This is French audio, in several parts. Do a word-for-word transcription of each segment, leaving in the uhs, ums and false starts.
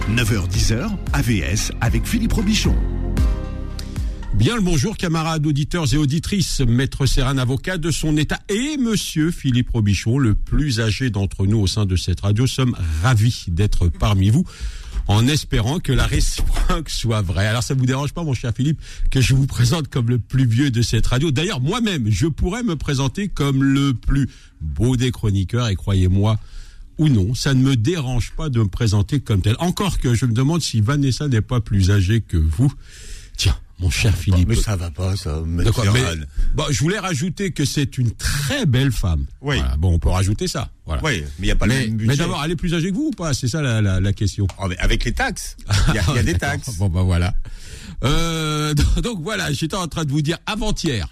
neuf heures dix heures, A V S avec Philippe Robichon. Bien le bonjour camarades auditeurs et auditrices, Maître Serran, avocat de son état, et Monsieur Philippe Robichon, le plus âgé d'entre nous au sein de cette radio, sommes ravis d'être parmi vous, en espérant que la réciproque soit vraie. Alors ça vous dérange pas, mon cher Philippe, que je vous présente comme le plus vieux de cette radio? D'ailleurs, moi-même, je pourrais me présenter comme le plus beau des chroniqueurs, et croyez-moi, ou non, ça ne me dérange pas de me présenter comme tel. Encore que je me demande si Vanessa n'est pas plus âgée que vous. Tiens, mon cher Philippe. Mais ça va pas, ça. Mais bon, je voulais rajouter que c'est une très belle femme. Oui. Voilà, bon, on peut rajouter ça. Voilà. Oui, mais il n'y a pas mais, le même budget. Mais d'abord, elle est plus âgée que vous ou pas? C'est ça la, la, la question. Oh, mais avec les taxes. Il y a, il y a des taxes. Bon, ben bah, voilà. Euh, donc, donc voilà, j'étais en train de vous dire avant-hier.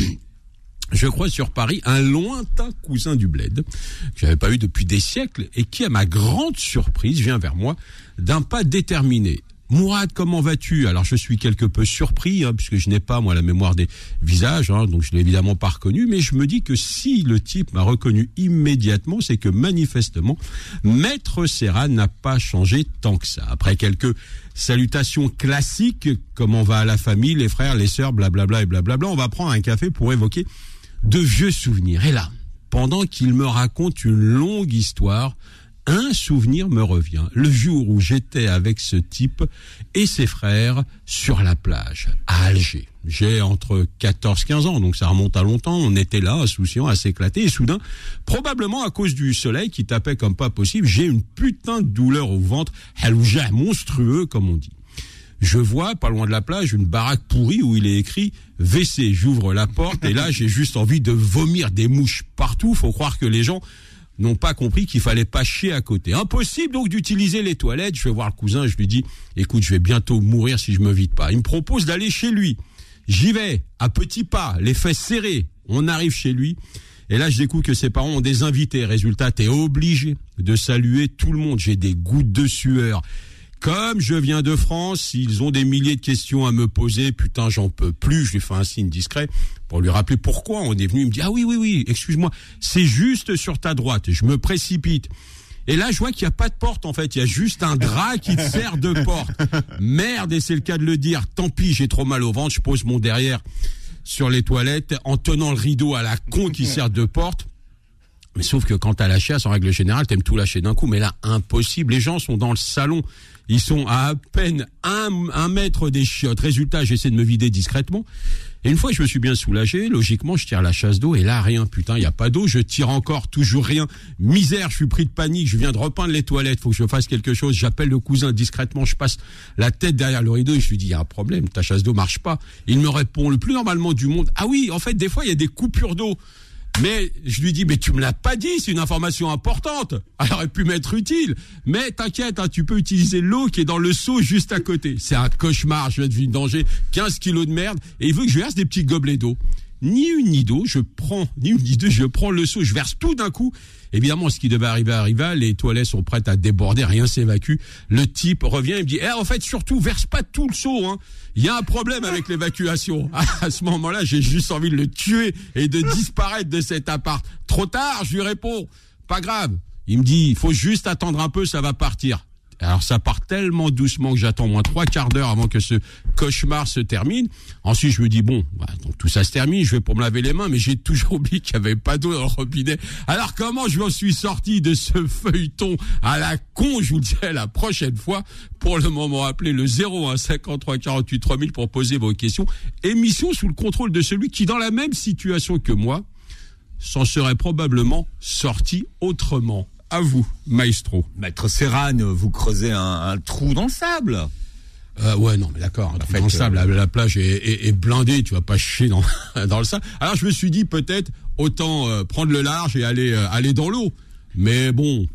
Je crois sur Paris, un lointain cousin du bled, que j'avais pas eu depuis des siècles, et qui, à ma grande surprise, vient vers moi d'un pas déterminé. Mourad, comment vas-tu? Alors je suis quelque peu surpris, hein, puisque je n'ai pas moi la mémoire des visages, hein, donc je l'ai évidemment pas reconnu, mais je me dis que si le type m'a reconnu immédiatement, c'est que manifestement, Maître Serran n'a pas changé tant que ça. Après quelques salutations classiques, comment va la famille, les frères, les sœurs, blablabla et blablabla, on va prendre un café pour évoquer de vieux souvenirs. Et là, pendant qu'il me raconte une longue histoire, un souvenir me revient. Le jour où j'étais avec ce type et ses frères sur la plage, à Alger. J'ai entre quatorze quinze ans, donc ça remonte à longtemps. On était là, insouciants, à s'éclater. Et soudain, probablement à cause du soleil qui tapait comme pas possible, j'ai une putain de douleur au ventre, halouja monstrueux, comme on dit. Je vois, pas loin de la plage, une baraque pourrie où il est écrit V C. J'ouvre la porte et là, j'ai juste envie de vomir des mouches partout. Faut croire que les gens n'ont pas compris qu'il fallait pas chier à côté. Impossible donc d'utiliser les toilettes. Je vais voir le cousin, je lui dis, écoute, je vais bientôt mourir si je me vide pas. Il me propose d'aller chez lui. J'y vais, à petits pas, les fesses serrées. On arrive chez lui. Et là, je découvre que ses parents ont des invités. Résultat, t'es obligé de saluer tout le monde. J'ai des gouttes de sueur. Comme je viens de France, ils ont des milliers de questions à me poser. Putain, j'en peux plus. Je lui fais un signe discret pour lui rappeler pourquoi on est venu. Il me dit, ah oui, oui, oui, excuse-moi, c'est juste sur ta droite. Je me précipite. Et là, je vois qu'il n'y a pas de porte, en fait. Il y a juste un drap qui te sert de porte. Merde, et c'est le cas de le dire. Tant pis, j'ai trop mal au ventre. Je pose mon derrière sur les toilettes en tenant le rideau à la con qui sert de porte. Mais sauf que quand t'as lâché, en règle générale, t'aimes tout lâcher d'un coup. Mais là, impossible. Les gens sont dans le salon. Ils sont à à peine un, un mètre des chiottes. Résultat, j'essaie de me vider discrètement. Et une fois que je me suis bien soulagé, logiquement, je tire la chasse d'eau. Et là, rien. Putain, il n'y a pas d'eau. Je tire encore, toujours rien. Misère, je suis pris de panique. Je viens de repeindre les toilettes. Faut que je fasse quelque chose. J'appelle le cousin discrètement. Je passe la tête derrière le rideau et je lui dis, il y a un problème. Ta chasse d'eau marche pas. Il me répond le plus normalement du monde. Ah oui, en fait, des fois, il y a des coupures d'eau. Mais je lui dis, mais tu me l'as pas dit, c'est une information importante. Elle aurait pu m'être utile. Mais t'inquiète, hein, tu peux utiliser l'eau qui est dans le seau juste à côté. C'est un cauchemar, je viens de vivre danger, quinze kilos de merde, et il veut que je verse des petits gobelets d'eau. Ni une ni deux, je prends, ni une ni deux, je prends le seau, je verse tout d'un coup. Évidemment, ce qui devait arriver arriva, les toilettes sont prêtes à déborder, rien s'évacue. Le type revient, il me dit, eh, en fait, surtout, verse pas tout le seau, hein. Il y a un problème avec l'évacuation. À ce moment-là, j'ai juste envie de le tuer et de disparaître de cet appart. Trop tard, je lui réponds, pas grave. Il me dit, il faut juste attendre un peu, ça va partir. Alors ça part tellement doucement que j'attends au moins trois quarts d'heure avant que ce cauchemar se termine. Ensuite je me dis bon, bah, donc tout ça se termine, je vais pour me laver les mains, mais j'ai toujours oublié qu'il n'y avait pas d'eau dans le robinet. Alors comment je m'en suis sorti de ce feuilleton à la con, je vous le dirai la prochaine fois. Pour le moment, appelez le zéro un cinquante-trois quarante-huit trois mille pour poser vos questions. Émission sous le contrôle de celui qui, dans la même situation que moi, s'en serait probablement sorti autrement. À vous, maestro. Maître Serran, vous creusez un, un trou dans le sable. Euh, ouais, non, mais d'accord. En fait, dans le sable, euh... la, la plage est, est, est blindée. Tu vas pas chier dans, dans le sable. Alors, je me suis dit, peut-être, autant euh, prendre le large et aller, euh, aller dans l'eau. Mais bon,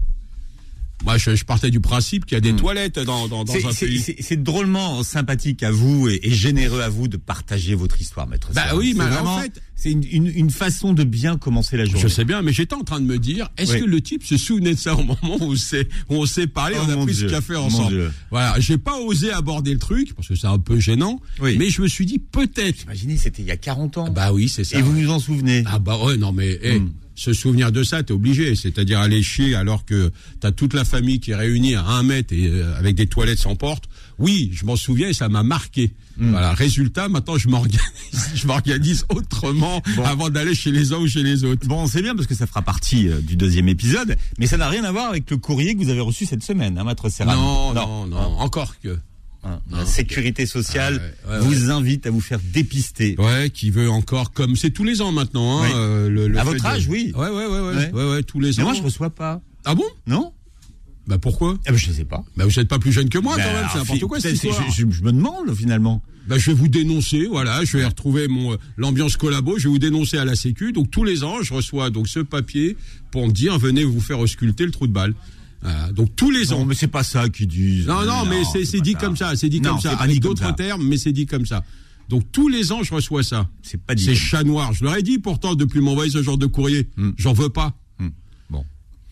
moi, je, je partais du principe qu'il y a des mmh. toilettes dans, dans, dans c'est, un c'est, pays. C'est, c'est drôlement sympathique à vous et, et généreux à vous de partager votre histoire, Maître Serran. Bah oui, mais vraiment, en fait, c'est une, une, une façon de bien commencer la journée. Je sais bien, mais j'étais en train de me dire, est-ce oui. que le type se souvenait de ça au moment où, c'est, où on s'est parlé, oh, on a pris Dieu. ce café ensemble. Voilà, j'ai pas osé aborder le truc parce que c'est un peu gênant, oui. mais je me suis dit peut-être. Imaginez, c'était il y a quarante ans. Bah oui, c'est ça. Et ouais. vous vous en souvenez? Ah bah ouais, non mais. Hey, mm. se souvenir de ça, t'es obligé. C'est-à-dire aller chier alors que t'as toute la famille qui est réunie à un mètre et euh, avec des toilettes sans porte. Oui, je m'en souviens et ça m'a marqué. Mmh. Voilà. Résultat, maintenant je m'organise, je m'organise autrement bon. avant d'aller chez les uns ou chez les autres. Bon, c'est bien parce que ça fera partie euh, du deuxième épisode, mais ça n'a rien à voir avec le courrier que vous avez reçu cette semaine, hein, Maître Serrane. Non, non, non, non, encore que. Hein, la non, sécurité sociale ah, ouais, ouais, vous ouais. invite à vous faire dépister. Ouais, qui veut encore comme c'est tous les ans maintenant. Hein, oui. euh, le, le à votre âge, de... oui. Ouais, ouais, ouais, ouais, ouais, ouais, ouais tous les mais ans. Moi, je reçois pas. Ah bon? Non. Bah pourquoi? Ah bah je sais pas. Bah vous n'êtes pas plus jeune que moi bah quand même, c'est n'importe quoi cette histoire. Je, je, je me demande finalement. Bah je vais vous dénoncer, voilà, je vais retrouver mon euh, l'ambiance collabo, je vais vous dénoncer à la Sécu. Donc tous les ans, je reçois donc ce papier pour me dire venez vous faire ausculter le trou de balle. Voilà, donc tous les ans. Non mais c'est pas ça qu'ils disent. Non non, non mais c'est, c'est, c'est dit ça. comme ça, c'est dit non, comme ça avec d'autres ça. termes, mais c'est dit comme ça. Donc tous les ans, je reçois ça. C'est pas dit. C'est chat noir. Je leur ai dit pourtant depuis m'envoyer ce genre de courrier, hmm. j'en veux pas. Hmm. Bon.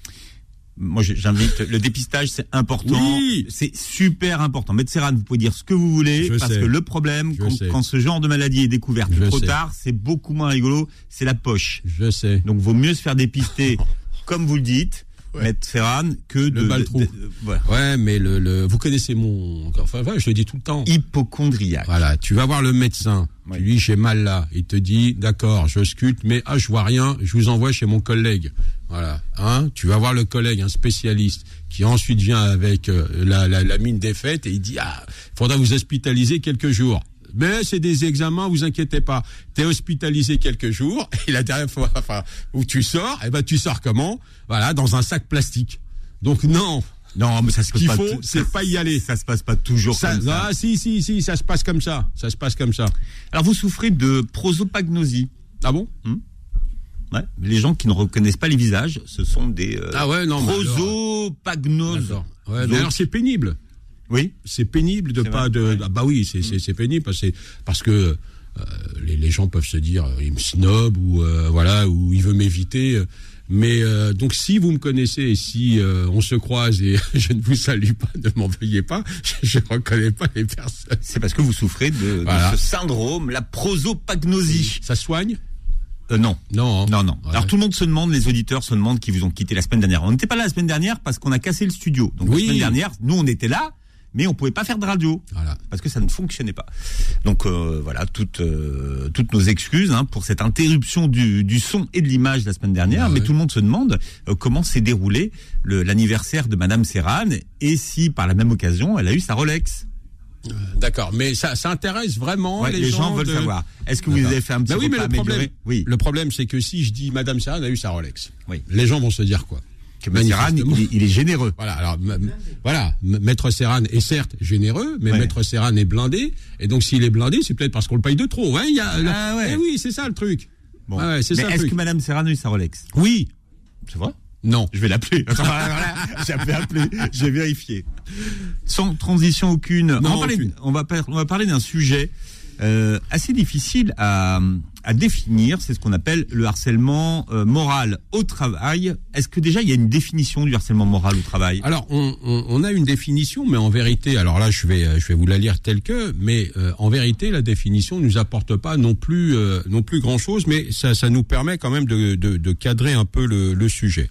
Moi, j'invite. Le dépistage, c'est important. Oui. C'est super important. Maître Serrane, vous pouvez dire ce que vous voulez, je parce sais. que le problème, quand, quand ce genre de maladie est découverte je trop sais. tard, c'est beaucoup moins rigolo. C'est la poche. Je sais. Donc, vaut mieux se faire dépister, comme vous le dites, ouais. Maître Serrane, que le de. Baltrou. De, de, de, voilà. Ouais, mais le, le, vous connaissez mon. Enfin, enfin, je le dis tout le temps. Hypochondriaque. Voilà. Tu vas voir le médecin. Oui. Tu lui dis j'ai mal là. Il te dit d'accord, je sculpte, mais ah je vois rien. Je vous envoie chez mon collègue. Voilà. Hein. Tu vas voir le collègue, un spécialiste, qui ensuite vient avec euh, la, la, la mine défaite et il dit ah, faudra vous hospitaliser quelques jours. Mais c'est des examens, vous inquiétez pas. T'es hospitalisé quelques jours et la dernière fois, enfin, où tu sors, eh ben tu sors comment? Voilà, dans un sac plastique. Donc non. Non, mais ça se passe pas. Ce qu'il faut, c'est pas y aller. Ça se passe pas toujours ça, comme ça. Ah, si, si, si, ça se passe comme ça. Ça se passe comme ça. Alors, vous souffrez de prosopagnosie. Ah bon? Hum Ouais. Les gens qui ne reconnaissent pas les visages, ce sont des euh, ah ouais, non, prosopagnoses. Ouais, mais alors c'est pénible. Oui. C'est pénible de c'est pas vrai. de. Ah bah oui, c'est c'est, c'est pénible parce que parce que euh, les, les gens peuvent se dire euh, il me snob ou euh, voilà ou il veut m'éviter. Mais euh, donc si vous me connaissez et si euh, on se croise et je ne vous salue pas, ne m'en veuillez pas, je ne reconnais pas les personnes. C'est parce que vous souffrez de, voilà. de ce syndrome, la prosopagnosie. Ça soigne? Euh, non. Non. Hein. Non, non. Ouais. Alors tout le monde se demande, les auditeurs se demandent qui vous ont quitté la semaine dernière. On n'était pas là la semaine dernière parce qu'on a cassé le studio. Donc oui. la semaine dernière, nous on était là, mais on pouvait pas faire de radio. Voilà. Parce que ça ne fonctionnait pas. Donc euh, voilà, toutes euh, toutes nos excuses hein, pour cette interruption du, du son et de l'image la semaine dernière. Ah, mais ouais. Tout le monde se demande euh, comment s'est déroulé le, l'anniversaire de Madame Serrane et si par la même occasion elle a eu sa Rolex. Euh, d'accord, mais ça, ça intéresse vraiment ouais, les, les gens, gens veulent de... savoir. Est-ce que vous avez fait un petit bah oui, repas mais le problème, oui. le problème, c'est que si je dis Madame Serrane a eu sa Rolex, oui. les gens vont se dire quoi? Que M. Serrane, il, il est généreux. Voilà, alors m- m- voilà, M- Maître Serrane est certes généreux, mais ouais. Maître Serrane est blindé, et donc s'il est blindé, c'est peut-être parce qu'on le paye de trop. Hein, y a, ah ouais. Eh oui, c'est ça le truc. Bon. Ah ouais, c'est mais ça le est-ce truc. que Madame Serrane a eu sa Rolex? Oui. C'est vrai? Non. Je vais l'appeler. Voilà, j'ai appelé, j'ai vérifié. Sans transition aucune. Non, on, va parler, aucune. On, va par, on va parler d'un sujet euh, assez difficile à, à définir. C'est ce qu'on appelle le harcèlement euh, moral au travail. Est-ce que déjà il y a une définition du harcèlement moral au travail? Alors on, on, on a une définition, mais en vérité, alors là je vais je vais vous la lire telle que, mais euh, en vérité la définition ne nous apporte pas non plus euh, non plus grand chose, mais ça ça nous permet quand même de de, de cadrer un peu le, le sujet.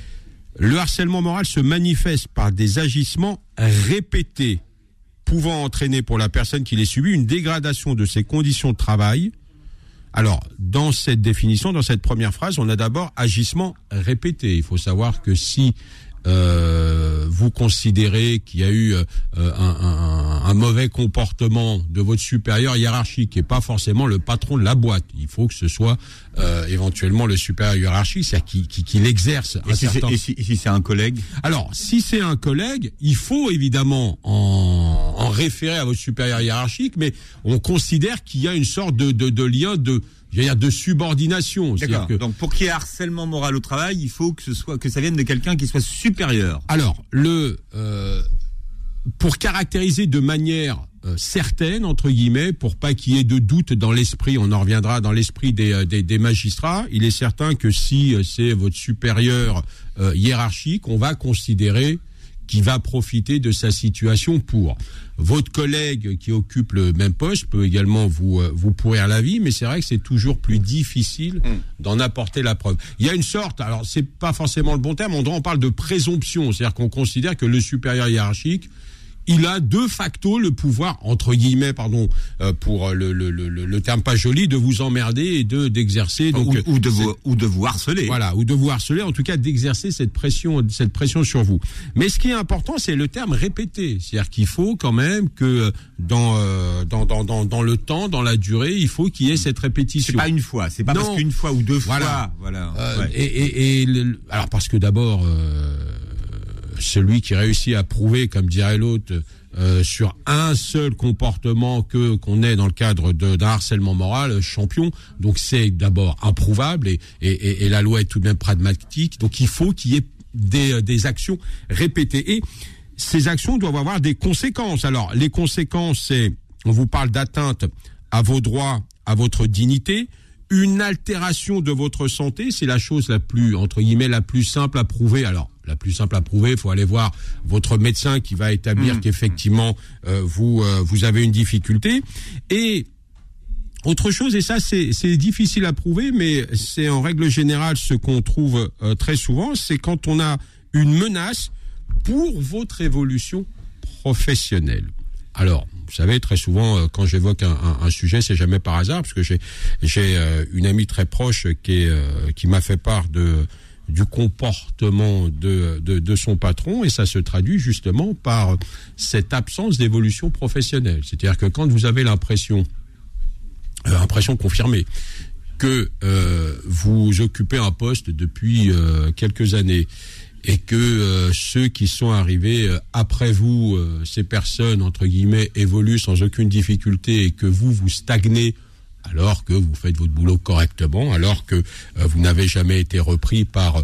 Le harcèlement moral se manifeste par des agissements répétés pouvant entraîner pour la personne qui les subit une dégradation de ses conditions de travail. Alors, dans cette définition, dans cette première phrase, on a d'abord agissement répété. Il faut savoir que si euh, vous considérez qu'il y a eu euh, un, un, un mauvais comportement de votre supérieur hiérarchique et pas forcément le patron de la boîte, il faut que ce soit euh, éventuellement le supérieur hiérarchique, c'est-à-dire qu'il, qu'il, qu'il exerce et un si certain... Et si, et si c'est un collègue? Alors, si c'est un collègue, il faut évidemment en, en référer à votre supérieur hiérarchique, mais on considère qu'il y a une sorte de, de, de lien de... Je veux dire de subordination. D'accord. Que... Donc pour qu'il y ait harcèlement moral au travail, il faut que ce soit que ça vienne de quelqu'un qui soit supérieur. Alors le euh, pour caractériser de manière euh, certaine entre guillemets, pour pas qu'il y ait de doute dans l'esprit, on en reviendra dans l'esprit des, des, des magistrats. Il est certain que si c'est votre supérieur euh, hiérarchique, on va considérer qui va profiter de sa situation pour. Votre collègue qui occupe le même poste peut également vous euh, vous pourrir la vie, mais c'est vrai que c'est toujours plus difficile mmh. d'en apporter la preuve. Il y a une sorte, alors c'est pas forcément le bon terme, on, on parle de présomption, c'est-à-dire qu'on considère que le supérieur hiérarchique, il a de facto le pouvoir, entre guillemets, pardon, euh, pour le, le, le, le terme pas joli, de vous emmerder et de d'exercer donc ou, ou de vous ou de vous harceler. Voilà, ou de vous harceler, en tout cas d'exercer cette pression, cette pression sur vous. Mais ce qui est important, c'est le terme répété, c'est-à-dire qu'il faut quand même que dans euh, dans, dans dans dans le temps, dans la durée, il faut qu'il y ait cette répétition. C'est pas une fois, c'est pas non. parce qu'une fois ou deux voilà. fois, voilà. Euh, ouais. Et et, et le, alors parce que d'abord. Euh, celui qui réussit à prouver, comme dirait l'autre, euh, sur un seul comportement que qu'on est dans le cadre de, d'un harcèlement moral, champion. Donc c'est d'abord improuvable et, et, et, et la loi est tout de même pragmatique. Donc il faut qu'il y ait des, des actions répétées. Et ces actions doivent avoir des conséquences. Alors les conséquences, c'est, on vous parle d'atteinte à vos droits, à votre dignité. Une altération de votre santé, c'est la chose la plus, entre guillemets, la plus simple à prouver. Alors, la plus simple à prouver, il faut aller voir votre médecin qui va établir mmh. qu'effectivement, euh, vous euh, vous avez une difficulté. Et autre chose, et ça c'est, c'est difficile à prouver, mais c'est en règle générale ce qu'on trouve euh, très souvent, c'est quand on a une menace pour votre évolution professionnelle. Alors, vous savez, très souvent, quand j'évoque un, un, un sujet, c'est jamais par hasard, parce que j'ai, j'ai euh, une amie très proche qui, est, euh, qui m'a fait part de, du comportement de, de, de son patron, et ça se traduit justement par cette absence d'évolution professionnelle. C'est-à-dire que quand vous avez l'impression, euh, impression confirmée, que euh, vous occupez un poste depuis euh, quelques années, et que euh, ceux qui sont arrivés euh, après vous, euh, ces personnes, entre guillemets, évoluent sans aucune difficulté et que vous, vous stagnez alors que vous faites votre boulot correctement, alors que euh, vous n'avez jamais été repris par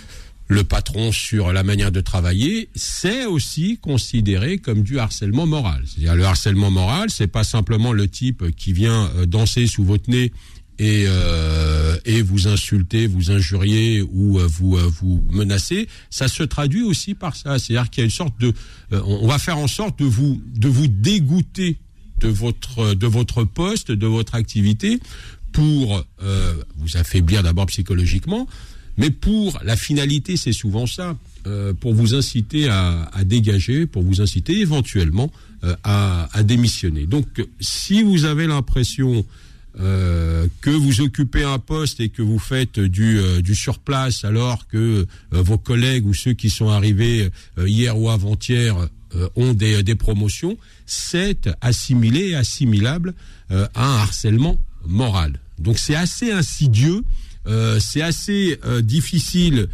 le patron sur la manière de travailler, c'est aussi considéré comme du harcèlement moral. C'est-à-dire le harcèlement moral, c'est pas simplement le type qui vient euh, danser sous votre nez et euh, et vous insulter, vous injurier ou euh, vous euh, vous menacer, ça se traduit aussi par ça. C'est-à-dire qu'il y a une sorte de, euh, on va faire en sorte de vous de vous dégoûter de votre de votre poste, de votre activité, pour euh, vous affaiblir d'abord psychologiquement, mais pour la finalité, c'est souvent ça, euh, pour vous inciter à, à dégager, pour vous inciter éventuellement euh, à, à démissionner. Donc, si vous avez l'impression Euh, que vous occupez un poste et que vous faites du, euh, du surplace alors que euh, vos collègues ou ceux qui sont arrivés euh, hier ou avant-hier euh, ont des, des promotions, c'est assimilé et assimilable euh, à un harcèlement moral. Donc c'est assez insidieux. Euh, c'est assez euh, difficile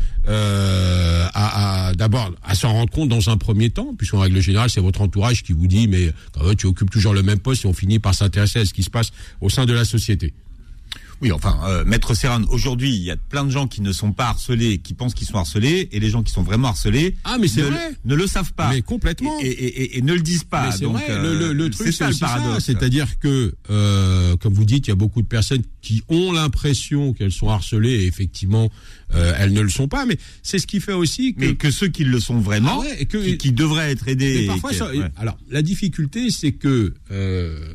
euh, à, à d'abord à s'en rendre compte dans un premier temps, puisqu'en règle générale c'est votre entourage qui vous dit mais quand même, tu occupes toujours le même poste et on finit par s'intéresser à ce qui se passe au sein de la société. Oui, enfin, euh, Maître Serran, aujourd'hui, il y a plein de gens qui ne sont pas harcelés, qui pensent qu'ils sont harcelés, et les gens qui sont vraiment harcelés ah, mais c'est ne, vrai. ne le savent pas. Mais complètement. Et, et, et, et ne le disent pas. Mais c'est donc, vrai. euh, le, le, le truc, c'est, c'est ça le ça. paradoxe. C'est-à-dire que, euh, comme vous dites, il y a beaucoup de personnes qui ont l'impression qu'elles sont harcelées, et effectivement, euh, elles ne le sont pas. Mais c'est ce qui fait aussi que... Mais que ceux qui le sont vraiment, ah ouais, et que, qui, qui devraient être aidés... Et parfois, et ça, ouais. Alors, la difficulté, c'est que... Euh,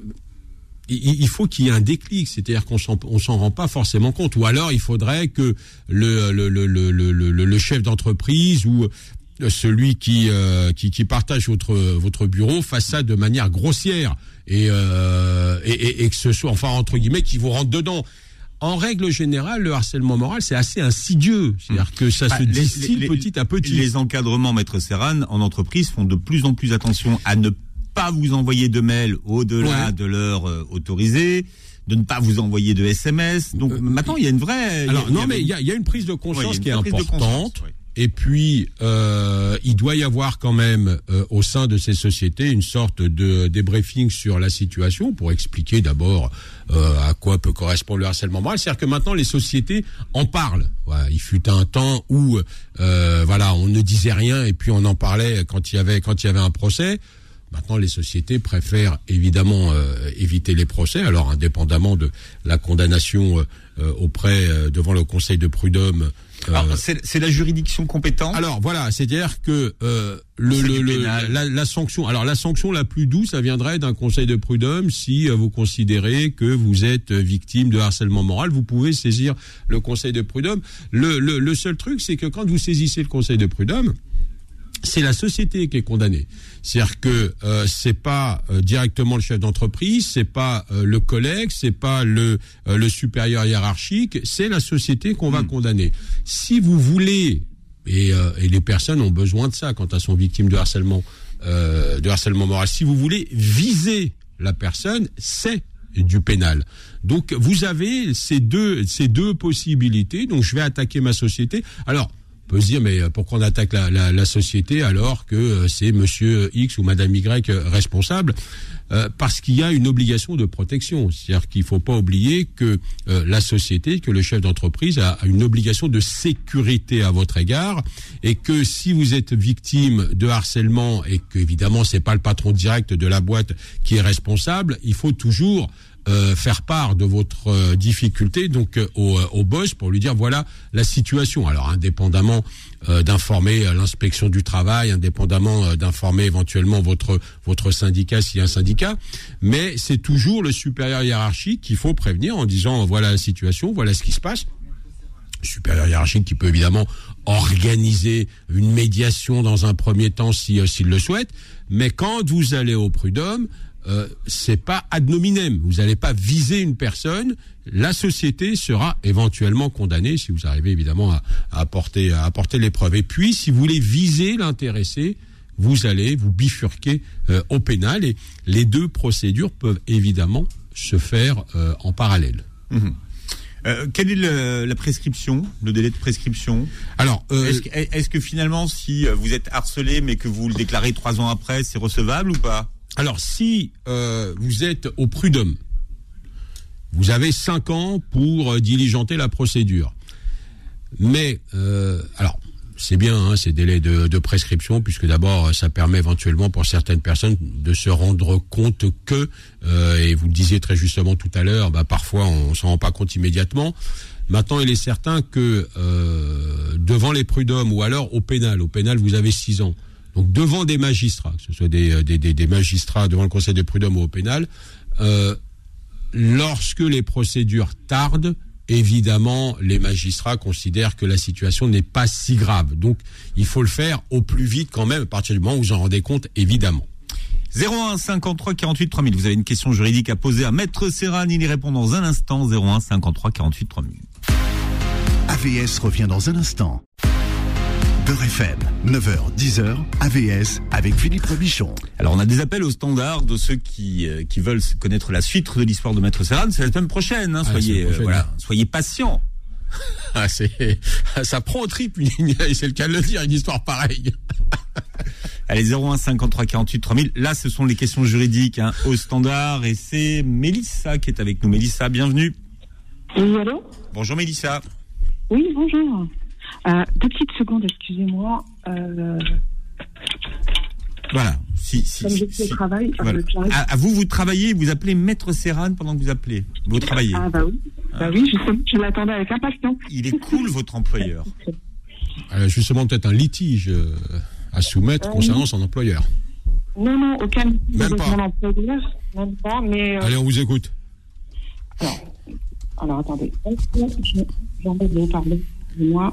il faut qu'il y ait un déclic, c'est-à-dire qu'on s'en, on s'en rend pas forcément compte. Ou alors, il faudrait que le, le, le, le, le, le chef d'entreprise ou celui qui, euh, qui, qui partage votre, votre bureau fasse ça de manière grossière et, euh, et, et, et que ce soit, enfin, entre guillemets, qui vous rentre dedans. En règle générale, le harcèlement moral, c'est assez insidieux. C'est-à-dire que ça bah, se distille les, les, petit à petit. Les encadrements, Maître Serran, en entreprise, font de plus en plus attention à ne pas vous envoyer de mails au-delà ouais. de l'heure euh, autorisée, de ne pas vous envoyer de S M S. Donc euh, maintenant, il y a une vraie... Alors y a, non, y a mais il y a, y a une prise de conscience ouais, qui est importante. Ouais. Et puis, euh, il doit y avoir quand même euh, au sein de ces sociétés une sorte de débriefing sur la situation pour expliquer d'abord euh, à quoi peut correspondre le harcèlement moral. C'est-à-dire que maintenant, les sociétés en parlent. Voilà, il fut un temps où euh, voilà, on ne disait rien et puis on en parlait quand il y avait quand il y avait un procès. Maintenant, les sociétés préfèrent évidemment euh, éviter les procès. Alors, indépendamment de la condamnation euh, auprès euh, devant le Conseil de prud'homme Alors, c'est, c'est la juridiction compétente. Alors voilà, c'est-à-dire que euh, le, le, le la, la sanction. Alors la sanction la plus douce, ça viendrait d'un conseil de prud'homme. Si euh, vous considérez que vous êtes victime de harcèlement moral, vous pouvez saisir le conseil de prud'homme. Le, le, le seul truc, c'est que quand vous saisissez le conseil de prud'homme, c'est la société qui est condamnée. C'est-à-dire que euh, c'est pas euh, directement le chef d'entreprise, c'est pas euh, le collègue, c'est pas le euh, le supérieur hiérarchique, c'est la société qu'on va mmh. condamner. Si vous voulez, et, euh, et les personnes ont besoin de ça quand elles sont victimes de harcèlement euh, de harcèlement moral. Si vous voulez viser la personne, c'est du pénal. Donc vous avez ces deux ces deux possibilités. Donc je vais attaquer ma société. Alors on peut se dire, mais pourquoi on attaque la, la, la société alors que c'est monsieur X ou madame Y responsable ? euh, Parce qu'il y a une obligation de protection. C'est-à-dire qu'il ne faut pas oublier que euh, la société, que le chef d'entreprise a, a une obligation de sécurité à votre égard, et que si vous êtes victime de harcèlement et qu'évidemment c'est pas le patron direct de la boîte qui est responsable, il faut toujours Euh, faire part de votre euh, difficulté donc euh, au, au boss pour lui dire voilà la situation. Alors indépendamment euh, d'informer euh, l'inspection du travail, indépendamment euh, d'informer éventuellement votre votre syndicat s'il y a un syndicat, mais c'est toujours le supérieur hiérarchique qu'il faut prévenir en disant voilà la situation, voilà ce qui se passe. Supérieur hiérarchique qui peut évidemment organiser une médiation dans un premier temps si euh, s'il le souhaite, mais quand vous allez au prud'homme, Euh, c'est pas ad nominem. Vous n'allez pas viser une personne. La société sera éventuellement condamnée si vous arrivez évidemment à, à apporter à apporter les preuves. Et puis, si vous voulez viser l'intéressé, vous allez vous bifurquer euh, au pénal. Et les deux procédures peuvent évidemment se faire euh, en parallèle. Mmh. Euh, quelle est le, la prescription, le délai de prescription ? Alors, euh, est-ce, que, est-ce que finalement, si vous êtes harcelé mais que vous le déclarez trois ans après, c'est recevable ou pas ? Alors, si euh, vous êtes au prud'homme, vous avez cinq ans pour euh, diligenter la procédure. Mais, euh, alors, c'est bien hein, ces délais de, de prescription, puisque d'abord, ça permet éventuellement pour certaines personnes de se rendre compte que, euh, et vous le disiez très justement tout à l'heure, bah, parfois on ne s'en rend pas compte immédiatement. Maintenant, il est certain que euh, devant les prud'hommes ou alors au pénal, au pénal, vous avez six ans. Donc devant des magistrats, que ce soit des, des, des, des magistrats devant le conseil des prud'hommes ou au pénal, euh, lorsque les procédures tardent, évidemment, les magistrats considèrent que la situation n'est pas si grave. Donc il faut le faire au plus vite quand même, à partir du moment où vous en rendez compte, évidemment. zéro un cinquante-trois quarante-huit trois mille. Vous avez une question juridique à poser à Maître Serran, il y répond dans un instant. zéro un cinquante-trois quarante-huit trois mille. A V S revient dans un instant. Beurre F M, neuf heures dix heures, A V S avec Philippe Robichon. Alors on a des appels au standard de ceux qui euh, qui veulent connaître la suite de l'histoire de Maître Serran. C'est la semaine prochaine. Hein, soyez ah, prochaine, euh, voilà, hein. soyez patients. Ah, c'est ça prend au trip. C'est le cas de le dire, une histoire pareille. Allez, zéro un cinquante-trois quarante-huit trois mille. Là, ce sont les questions juridiques hein, au standard et c'est Mélissa qui est avec nous. Mélissa, bienvenue. Oui, allô ? Bonjour Mélissa. Oui, bonjour. Euh, deux petites secondes, excusez-moi. Euh... Voilà. Si, si, Comme si, je suis si. au travail, Voilà. À, à vous, vous travaillez, vous appelez Maître Serran pendant que vous appelez. Vous travaillez. Ah bah oui. Hein. Bah oui, justement, je l'attendais avec impatience. Il est cool, votre employeur. Alors, justement, peut-être un litige euh, à soumettre euh, concernant son employeur. Non, non, aucun litige même avec pas. mon employeur. Même pas, mais... Euh... Allez, on vous écoute. Alors, alors attendez. Je, j'embête de vous parler. Moi...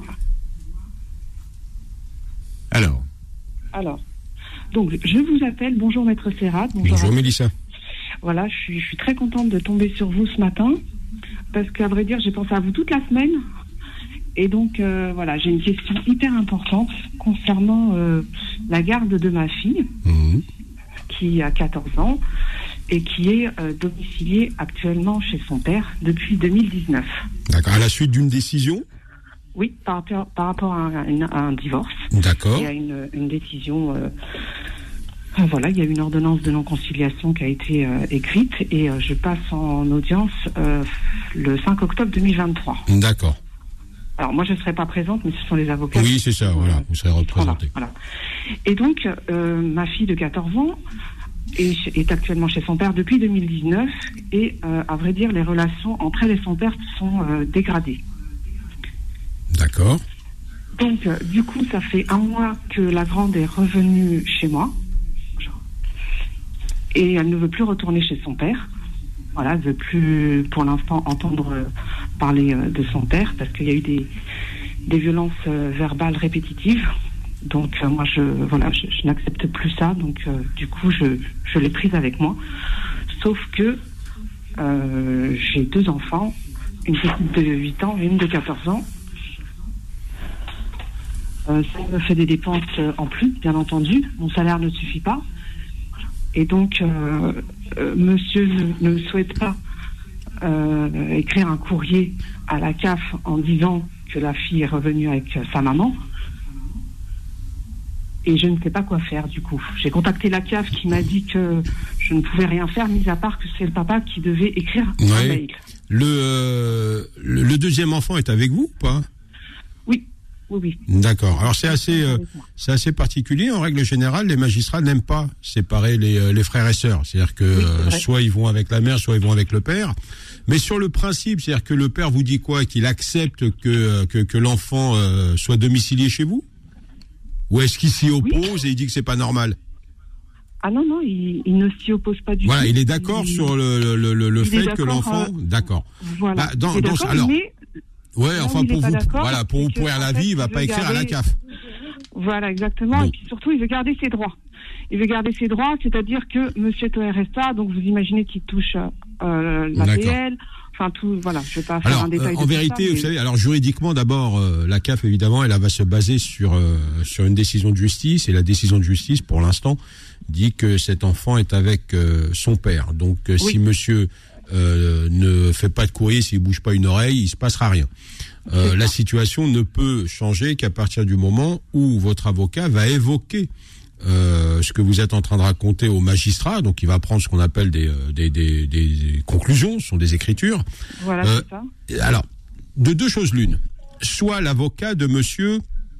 Alors. Alors, donc je vous appelle. Bonjour Maître Serran. Bonjour, bonjour Mélissa. Voilà, je suis, je suis très contente de tomber sur vous ce matin parce qu'à vrai dire, j'ai pensé à vous toute la semaine et donc euh, voilà, j'ai une question hyper importante concernant euh, la garde de ma fille mmh. qui a quatorze ans et qui est euh, domiciliée actuellement chez son père depuis deux mille dix-neuf. D'accord. À la suite d'une décision ? Oui, par, par rapport à un, à un divorce. D'accord. Il y a une, une décision. Euh, euh, voilà, il y a une ordonnance de non-conciliation qui a été euh, écrite et euh, je passe en audience euh, le cinq octobre deux mille vingt-trois. D'accord. Alors moi je ne serai pas présente, mais ce sont les avocats. Oui, c'est ça. Voilà, vous serez représentée. Voilà, voilà. Et donc euh, ma fille de quatorze ans est, est actuellement chez son père depuis deux mille dix-neuf et euh, à vrai dire les relations entre elle et son père sont euh, dégradées. D'accord. Donc, euh, du coup, ça fait un mois que la grande est revenue chez moi. Et elle ne veut plus retourner chez son père. Voilà, elle ne veut plus, pour l'instant, entendre euh, parler euh, de son père, parce qu'il y a eu des, des violences euh, verbales répétitives. Donc, euh, moi, je, voilà, je, je n'accepte plus ça. Donc, euh, du coup, je, je l'ai prise avec moi. Sauf que euh, j'ai deux enfants, une petite de huit ans et une de quatorze ans. Euh, ça me fait des dépenses euh, en plus, bien entendu. Mon salaire ne suffit pas. Et donc, euh, euh, monsieur ne, ne souhaite pas euh, écrire un courrier à la C A F en disant que la fille est revenue avec euh, sa maman. Et je ne sais pas quoi faire, du coup. J'ai contacté la C A F qui m'a dit que je ne pouvais rien faire, mis à part que c'est le papa qui devait écrire ouais. un mail. Le, euh, le, le deuxième enfant est avec vous ou pas ? Oui. Oui, oui. D'accord. Alors c'est assez, euh, c'est assez particulier. En règle générale, les magistrats n'aiment pas séparer les, les frères et sœurs. C'est-à-dire que oui, euh, soit ils vont avec la mère, soit ils vont avec le père. Mais sur le principe, c'est-à-dire que le père vous dit quoi ? Qu'il accepte que que, que l'enfant euh, soit domicilié chez vous ? Ou est-ce qu'il s'y oppose oui. et il dit que c'est pas normal ? Ah non, non, il, il ne s'y oppose pas du voilà, tout. Voilà, il est d'accord il, sur le, le, le, le fait que l'enfant... Euh, d'accord. Voilà. Bah, dans, dans, alors, mais... Ouais, enfin pour vous, voilà, pour vous pourrir la vie, il va pas écrire garder... à la C A F. Voilà, exactement. Bon. Et puis surtout, il veut garder ses droits. Il veut garder ses droits, c'est-à-dire que Monsieur est au R S A, donc vous imaginez qu'il touche euh, l'A P L, enfin tout, voilà. Je vais pas faire alors, un détail. Euh, en de vérité, ça, vous mais... savez, alors juridiquement, d'abord, euh, la C A F évidemment, elle, elle va se baser sur euh, sur une décision de justice, et la décision de justice, pour l'instant, dit que cet enfant est avec euh, son père. Donc, euh, oui. si Monsieur euh, ne fait pas de courrier, s'il bouge pas une oreille, il se passera rien. Euh, la situation ne peut changer qu'à partir du moment où votre avocat va évoquer euh, ce que vous êtes en train de raconter au magistrat. Donc, il va prendre ce qu'on appelle des, des, des, des conclusions, ce sont des écritures. Voilà, euh, c'est ça. Alors, de deux choses l'une. Soit l'avocat de monsieur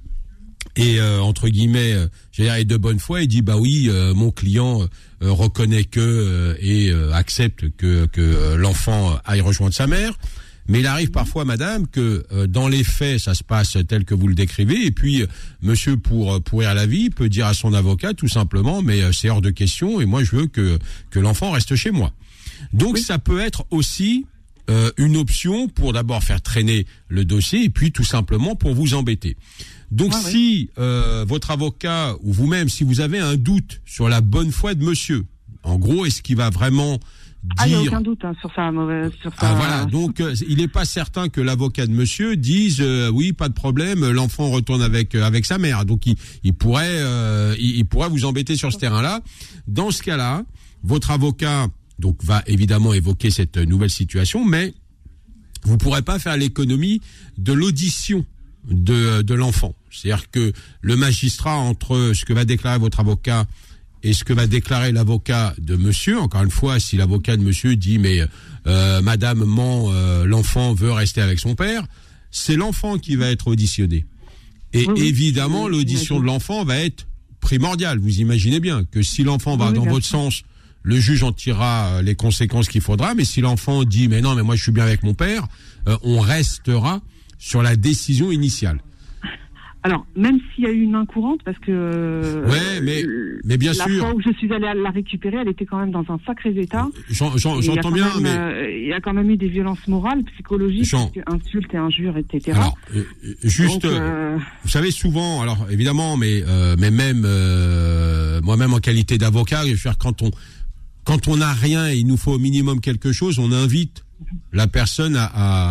est, euh, entre guillemets, euh, est de bonne foi et dit, bah oui, euh, mon client euh, reconnaît que euh, et euh, accepte que, que euh, l'enfant aille rejoindre sa mère. Mais il arrive parfois, madame, que euh, dans les faits, ça se passe tel que vous le décrivez, et puis euh, monsieur, pour euh, pourrir la vie, peut dire à son avocat tout simplement, mais euh, c'est hors de question, et moi je veux que que l'enfant reste chez moi. Donc oui. ça peut être aussi euh, une option pour d'abord faire traîner le dossier, et puis tout simplement pour vous embêter. Donc ah, si oui. euh, votre avocat ou vous-même, si vous avez un doute sur la bonne foi de monsieur, en gros, est-ce qu'il va vraiment dire... Ah, il n'y a aucun doute hein, sur sa mauvaise... Sur sa... Ah, voilà, donc euh, il n'est pas certain que l'avocat de monsieur dise euh, oui, pas de problème, l'enfant retourne avec euh, avec sa mère. Donc il, il pourrait euh, il, il pourrait vous embêter sur ce terrain-là. Dans ce cas-là, votre avocat donc va évidemment évoquer cette nouvelle situation, mais vous ne pourrez pas faire l'économie de l'audition de de l'enfant. C'est-à-dire que le magistrat, entre ce que va déclarer votre avocat et ce que va déclarer l'avocat de monsieur, encore une fois, si l'avocat de monsieur dit mais euh, madame ment, euh, l'enfant veut rester avec son père, c'est l'enfant qui va être auditionné. Et oui, évidemment, oui, l'audition de l'enfant va être primordiale. Vous imaginez bien que si l'enfant va oui, dans votre sens, le juge en tirera les conséquences qu'il faudra, mais si l'enfant dit mais non, mais moi je suis bien avec mon père, euh, on restera sur la décision initiale. Alors, même s'il y a eu une main courante, parce que ouais, mais, euh, mais bien la sûr. fois où je suis allée la récupérer, elle était quand même dans un sacré état. J'en, j'en, j'entends bien, même, mais euh, il y a quand même eu des violences morales, psychologiques, Jean... insultes et injures, et cetera. Alors, euh, juste, Donc, euh... vous savez souvent, alors évidemment, mais euh, mais même euh, moi-même en qualité d'avocat, je veux dire, quand on quand on n'a rien et il nous faut au minimum quelque chose, on invite la personne à,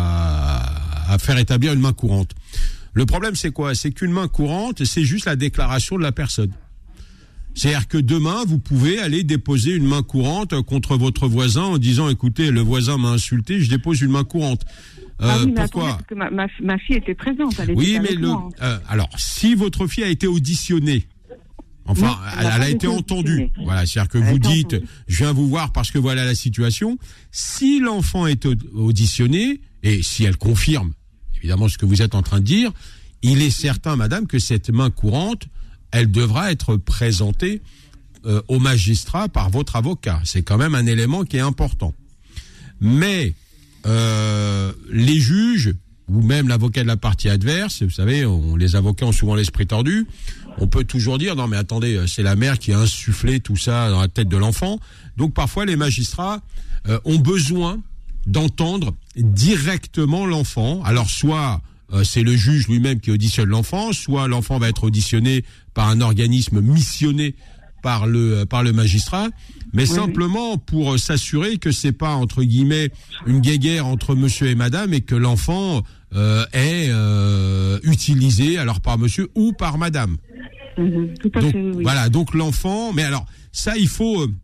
à, à faire établir une main courante. Le problème, c'est quoi ? C'est qu'une main courante, c'est juste la déclaration de la personne. C'est-à-dire que demain, vous pouvez aller déposer une main courante contre votre voisin en disant, écoutez, le voisin m'a insulté, je dépose une main courante. Euh, ah oui, mais pourquoi ? Attendez, parce que ma, ma, ma fille était présente. Elle était oui, mais avec le, moi, hein. euh, alors, si votre fille a été auditionnée, enfin, non, elle, elle, elle a été entendue. Voilà, c'est-à-dire que elle vous dites, entendue. Je viens vous voir parce que voilà la situation. Si l'enfant est auditionné, et si elle confirme, évidemment, ce que vous êtes en train de dire, il est certain, madame, que cette main courante, elle devra être présentée euh, au magistrat par votre avocat. C'est quand même un élément qui est important. Mais euh, les juges ou même l'avocat de la partie adverse, vous savez, on, les avocats ont souvent l'esprit tordu, on peut toujours dire, non mais attendez, c'est la mère qui a insufflé tout ça dans la tête de l'enfant. Donc parfois les magistrats euh, ont besoin d'entendre directement l'enfant. Alors soit euh, c'est le juge lui-même qui auditionne l'enfant, soit l'enfant va être auditionné par un organisme missionné par le par le magistrat, mais oui, simplement oui. pour s'assurer que c'est pas entre guillemets une guéguerre entre monsieur et madame et que l'enfant euh, est euh, utilisé alors par monsieur ou par madame. Mmh, tout à donc fait, oui. Voilà, donc l'enfant, mais alors ça il faut euh,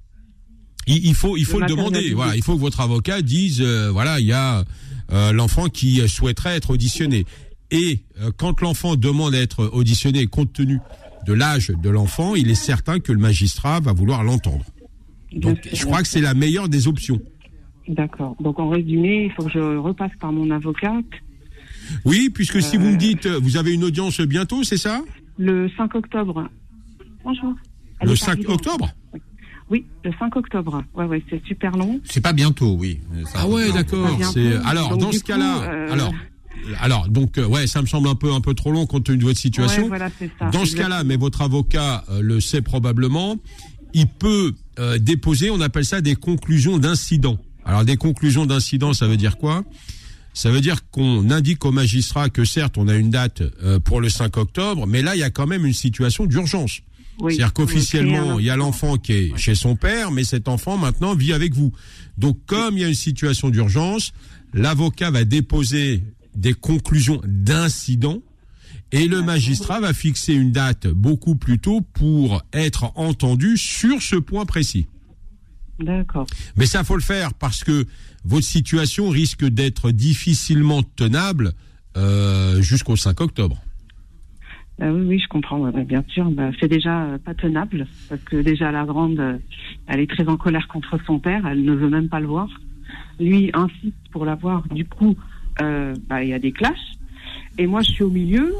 il, il faut il faut le, le demander. Voilà, il faut que votre avocat dise euh, voilà, il y a euh, l'enfant qui souhaiterait être auditionné. Et euh, quand l'enfant demande à être auditionné, compte tenu de l'âge de l'enfant, il est certain que le magistrat va vouloir l'entendre. Donc, je crois que c'est la meilleure des options. D'accord. Donc, en résumé, il faut que je repasse par mon avocate. Oui, puisque euh... si vous me dites, vous avez une audience bientôt, c'est ça ? Le cinq octobre. Bonjour. Elle le cinq octobre ? Oui, le cinq octobre. Ouais, ouais, c'est super long. C'est pas bientôt, oui. Ah ouais, non, d'accord. C'est... Alors, donc, dans ce coup, cas-là, euh... alors. Alors, donc, euh, ouais, ça me semble un peu, un peu trop long compte tenu de votre situation. Ouais, voilà, c'est ça. Dans ce cas-là, mais votre avocat euh, le sait probablement, il peut euh, déposer, on appelle ça des conclusions d'incident. Alors, des conclusions d'incident, ça veut dire quoi ? Ça veut dire qu'on indique au magistrat que certes, on a une date euh, pour le cinq octobre, mais là, il y a quand même une situation d'urgence. Oui, c'est-à-dire qu'officiellement, il y a l'enfant qui est ouais. chez son père, mais cet enfant, maintenant, vit avec vous. Donc, comme il y a une situation d'urgence, l'avocat va déposer des conclusions d'incident et le magistrat va fixer une date beaucoup plus tôt pour être entendu sur ce point précis. D'accord. Mais ça, faut le faire parce que votre situation risque d'être difficilement tenable euh, jusqu'au cinq octobre. Bah oui, oui, je comprends. Ouais, bien sûr, bah, c'est déjà euh, pas tenable parce que déjà la grande, euh, elle est très en colère contre son père. Elle ne veut même pas le voir. Lui insiste pour la voir. Du coup, Euh, bah, il y a des clashs et moi je suis au milieu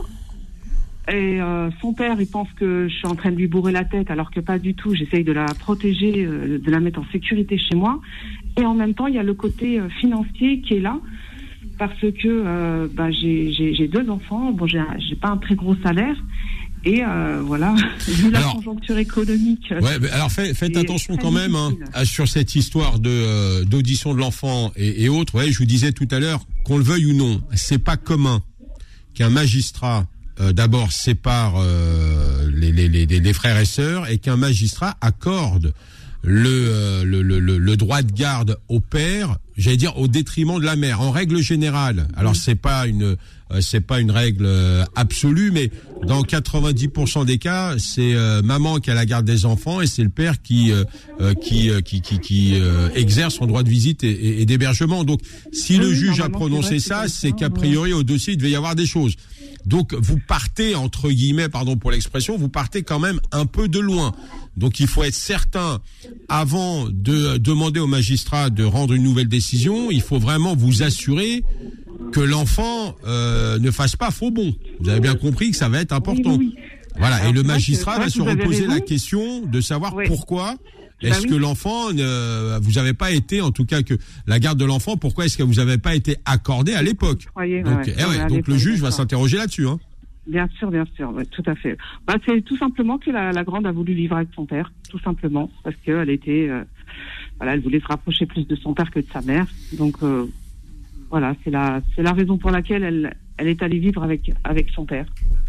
et euh, son père il pense que je suis en train de lui bourrer la tête alors que pas du tout, j'essaye de la protéger, euh, de la mettre en sécurité chez moi et en même temps il y a le côté euh, financier qui est là parce que euh, bah, j'ai, j'ai, j'ai deux enfants, bon j'ai, j'ai pas un très gros salaire et euh, voilà, vu la alors, conjoncture économique. Ouais, mais alors fait, faites attention quand même hein, sur cette histoire de euh, d'audition de l'enfant et, et autres. Ouais, je vous disais tout à l'heure, qu'on le veuille ou non, c'est pas commun qu'un magistrat euh, d'abord sépare euh, les, les, les, les frères et sœurs et qu'un magistrat accorde le, euh, le, le, le, le droit de garde au père, j'allais dire au détriment de la mère. En règle générale, alors c'est pas une euh, c'est pas une règle euh, absolue, mais dans quatre-vingt-dix pour cent des cas, c'est euh, maman qui a la garde des enfants et c'est le père qui euh, euh, qui, euh, qui qui qui euh, exerce son droit de visite et, et, et d'hébergement. Donc, si oui, le juge a prononcé ça, c'est qu'a priori au dossier il devait y avoir des choses. Donc, vous partez entre guillemets, pardon pour l'expression, vous partez quand même un peu de loin. Donc, il faut être certain avant de demander au magistrat de rendre une nouvelle décision, il faut vraiment vous assurer que l'enfant euh, ne fasse pas faux bond. Vous avez bien compris que ça va être important. Oui, oui, oui. Voilà. Alors, et le magistrat va se reposer la question de savoir oui. pourquoi est-ce bah, oui. que l'enfant, euh, vous n'avez pas été, en tout cas que la garde de l'enfant, pourquoi est-ce que vous n'avez pas été accordé à l'époque Croyez, Donc, ouais, eh ouais, donc le juge va s'interroger là-dessus. Hein. Bien sûr, bien sûr, ouais, tout à fait. Bah, c'est tout simplement que la, la grande a voulu vivre avec son père, tout simplement, parce qu'elle était, euh, voilà, elle voulait se rapprocher plus de son père que de sa mère. Donc euh, voilà, c'est la, c'est la raison pour laquelle elle, elle est allée vivre avec avec son père.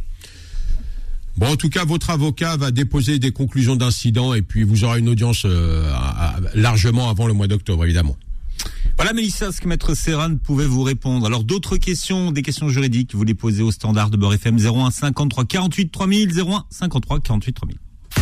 Bon, en tout cas, votre avocat va déposer des conclusions d'incident et puis vous aurez une audience euh, à, à, largement avant le mois d'octobre, évidemment. Voilà, Mélissa, ce que Maître Serran pouvait vous répondre. Alors, d'autres questions, des questions juridiques, vous les posez au standard de Beurre F M zéro un cinquante-trois quarante-huit trois mille, zéro un cinquante-trois quarante-huit trois mille.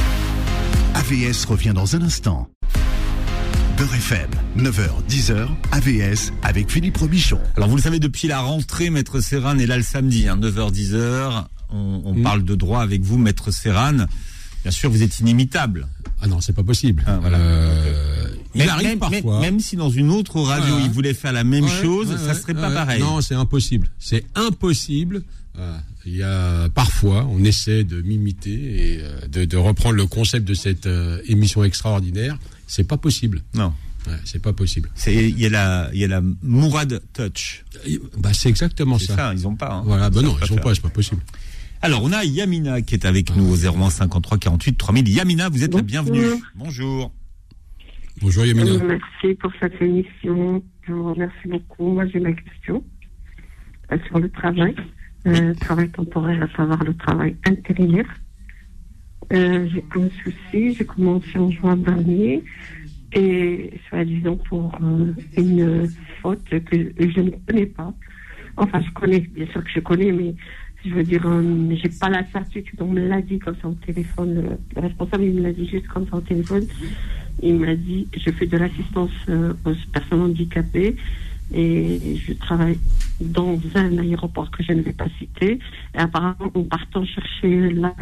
A V S revient dans un instant. Beurre F M, neuf heures dix heures, A V S avec Philippe Robichon. Alors, vous le savez, depuis la rentrée, Maître Serran est là le samedi, hein, neuf heures dix heures. On, on mmh. parle de droit avec vous, Maître Serran. Bien sûr, vous êtes inimitable. Ah non, c'est pas possible. Ah, voilà. euh, il même, arrive même, parfois. Même, même si dans une autre radio, ouais, il voulait faire la même ouais, chose, ouais, ça serait ouais, pas ouais. pareil. Non, c'est impossible. C'est impossible. Euh, il y a parfois, on essaie de m'imiter et euh, de, de reprendre le concept de cette euh, émission extraordinaire. C'est pas possible. Non. Ouais, c'est pas possible. C'est il y a la il y a la Mourad Touch. Bah c'est exactement c'est ça. ça. Ils ont pas. Hein. Voilà, bah non, ils ont faire. pas, c'est pas possible. Alors on a Yamina qui est avec nous au zéro un cinquante-trois quarante-huit trois mille. Yamina, vous êtes Bonjour. la bienvenue. Bonjour. Bonjour Yamina. Euh, merci pour cette émission. Je vous remercie beaucoup. Moi, j'ai ma question euh, sur le travail. Euh, travail temporaire, à savoir le travail intérimaire. Euh, j'ai un souci. J'ai commencé en juin dernier et soi-disant pour euh, une faute que je ne connais pas. Enfin, je connais, bien sûr que je connais, mais je veux dire, euh, j'ai pas la certitude. On me l'a dit comme ça au téléphone. Le, le responsable, il me l'a dit juste comme ça au téléphone. Il m'a dit, je fais de l'assistance euh, aux personnes handicapées et je travaille dans un aéroport que je ne vais pas citer. Et apparemment, en partant chercher la,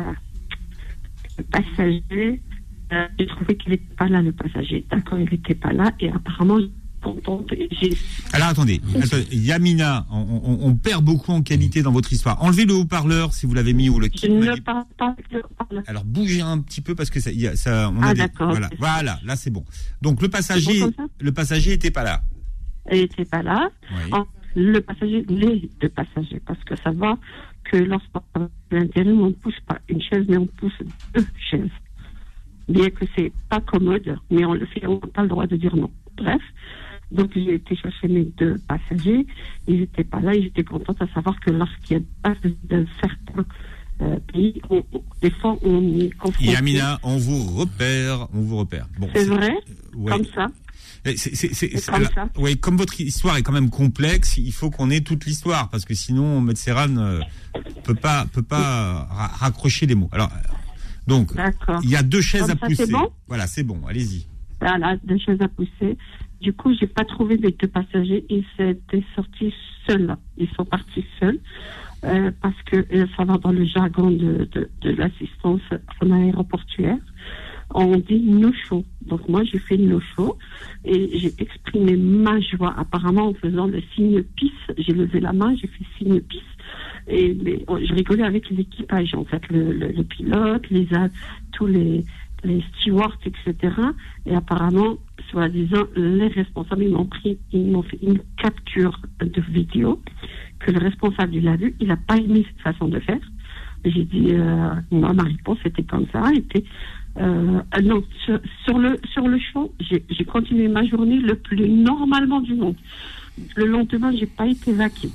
le passager, euh, j'ai trouvé qu'il n'était pas là, le passager. D'accord, il n'était pas là et apparemment, contente. J'ai... Alors attendez, attendez, Yamina, on, on, on perd beaucoup en qualité dans votre histoire. Enlevez le haut-parleur si vous l'avez mis ou le. Je ne parle pas avec le haut-parleur. Alors bougez un petit peu parce que ça, y a, ça on ah a des, d'accord. voilà, voilà, là c'est bon. Donc le passager, bon le passager était pas là. Il n'était pas là. Oui. En, le passager, les deux passagers, parce que ça va que lorsqu'on travaille à l'intérim, on ne pousse pas une chaise, mais on pousse deux chaises. Bien que c'est pas commode, mais on le fait, on n'a pas le droit de dire non. Bref. Donc j'ai été chercher mes deux passagers, ils n'étaient pas là, et j'étais contente à savoir que lorsqu'il y a pas d'un certain euh, pays, on, on, des fois on est confronté. Yamina, on vous repère, on vous repère. Bon, c'est, c'est vrai, ouais. Comme ça. C'est, c'est, c'est, c'est, c'est comme ça. Oui, comme votre histoire est quand même complexe, il faut qu'on ait toute l'histoire parce que sinon Maître Serran euh, peut pas peut pas ra- raccrocher les mots. Alors donc D'accord. il y a deux chaises comme à ça, pousser. C'est bon voilà, c'est bon, allez-y. Voilà, deux chaises à pousser. Du coup, j'ai pas trouvé mes deux passagers. Ils étaient sortis seuls. Ils sont partis seuls euh, parce que euh, ça va dans le jargon de, de, de l'assistance en aéroportuaire. On dit no show. Donc moi, j'ai fait no show et j'ai exprimé ma joie. Apparemment, en faisant le signe peace, j'ai levé la main, j'ai fait signe peace. Et mais, je rigolais avec l'équipage, en fait, le, le, le pilote, les tous les les stewards, et cetera. Et apparemment, soi-disant, les responsables, ils m'ont pris, ils m'ont fait une capture de vidéo que le responsable, il a vu, il n'a pas aimé cette façon de faire. Et j'ai dit, euh, moi, ma réponse était comme ça, était, euh, non, sur, sur le, sur le champ, j'ai, j'ai continué ma journée le plus normalement du monde. Le lendemain, j'ai pas été vaquée.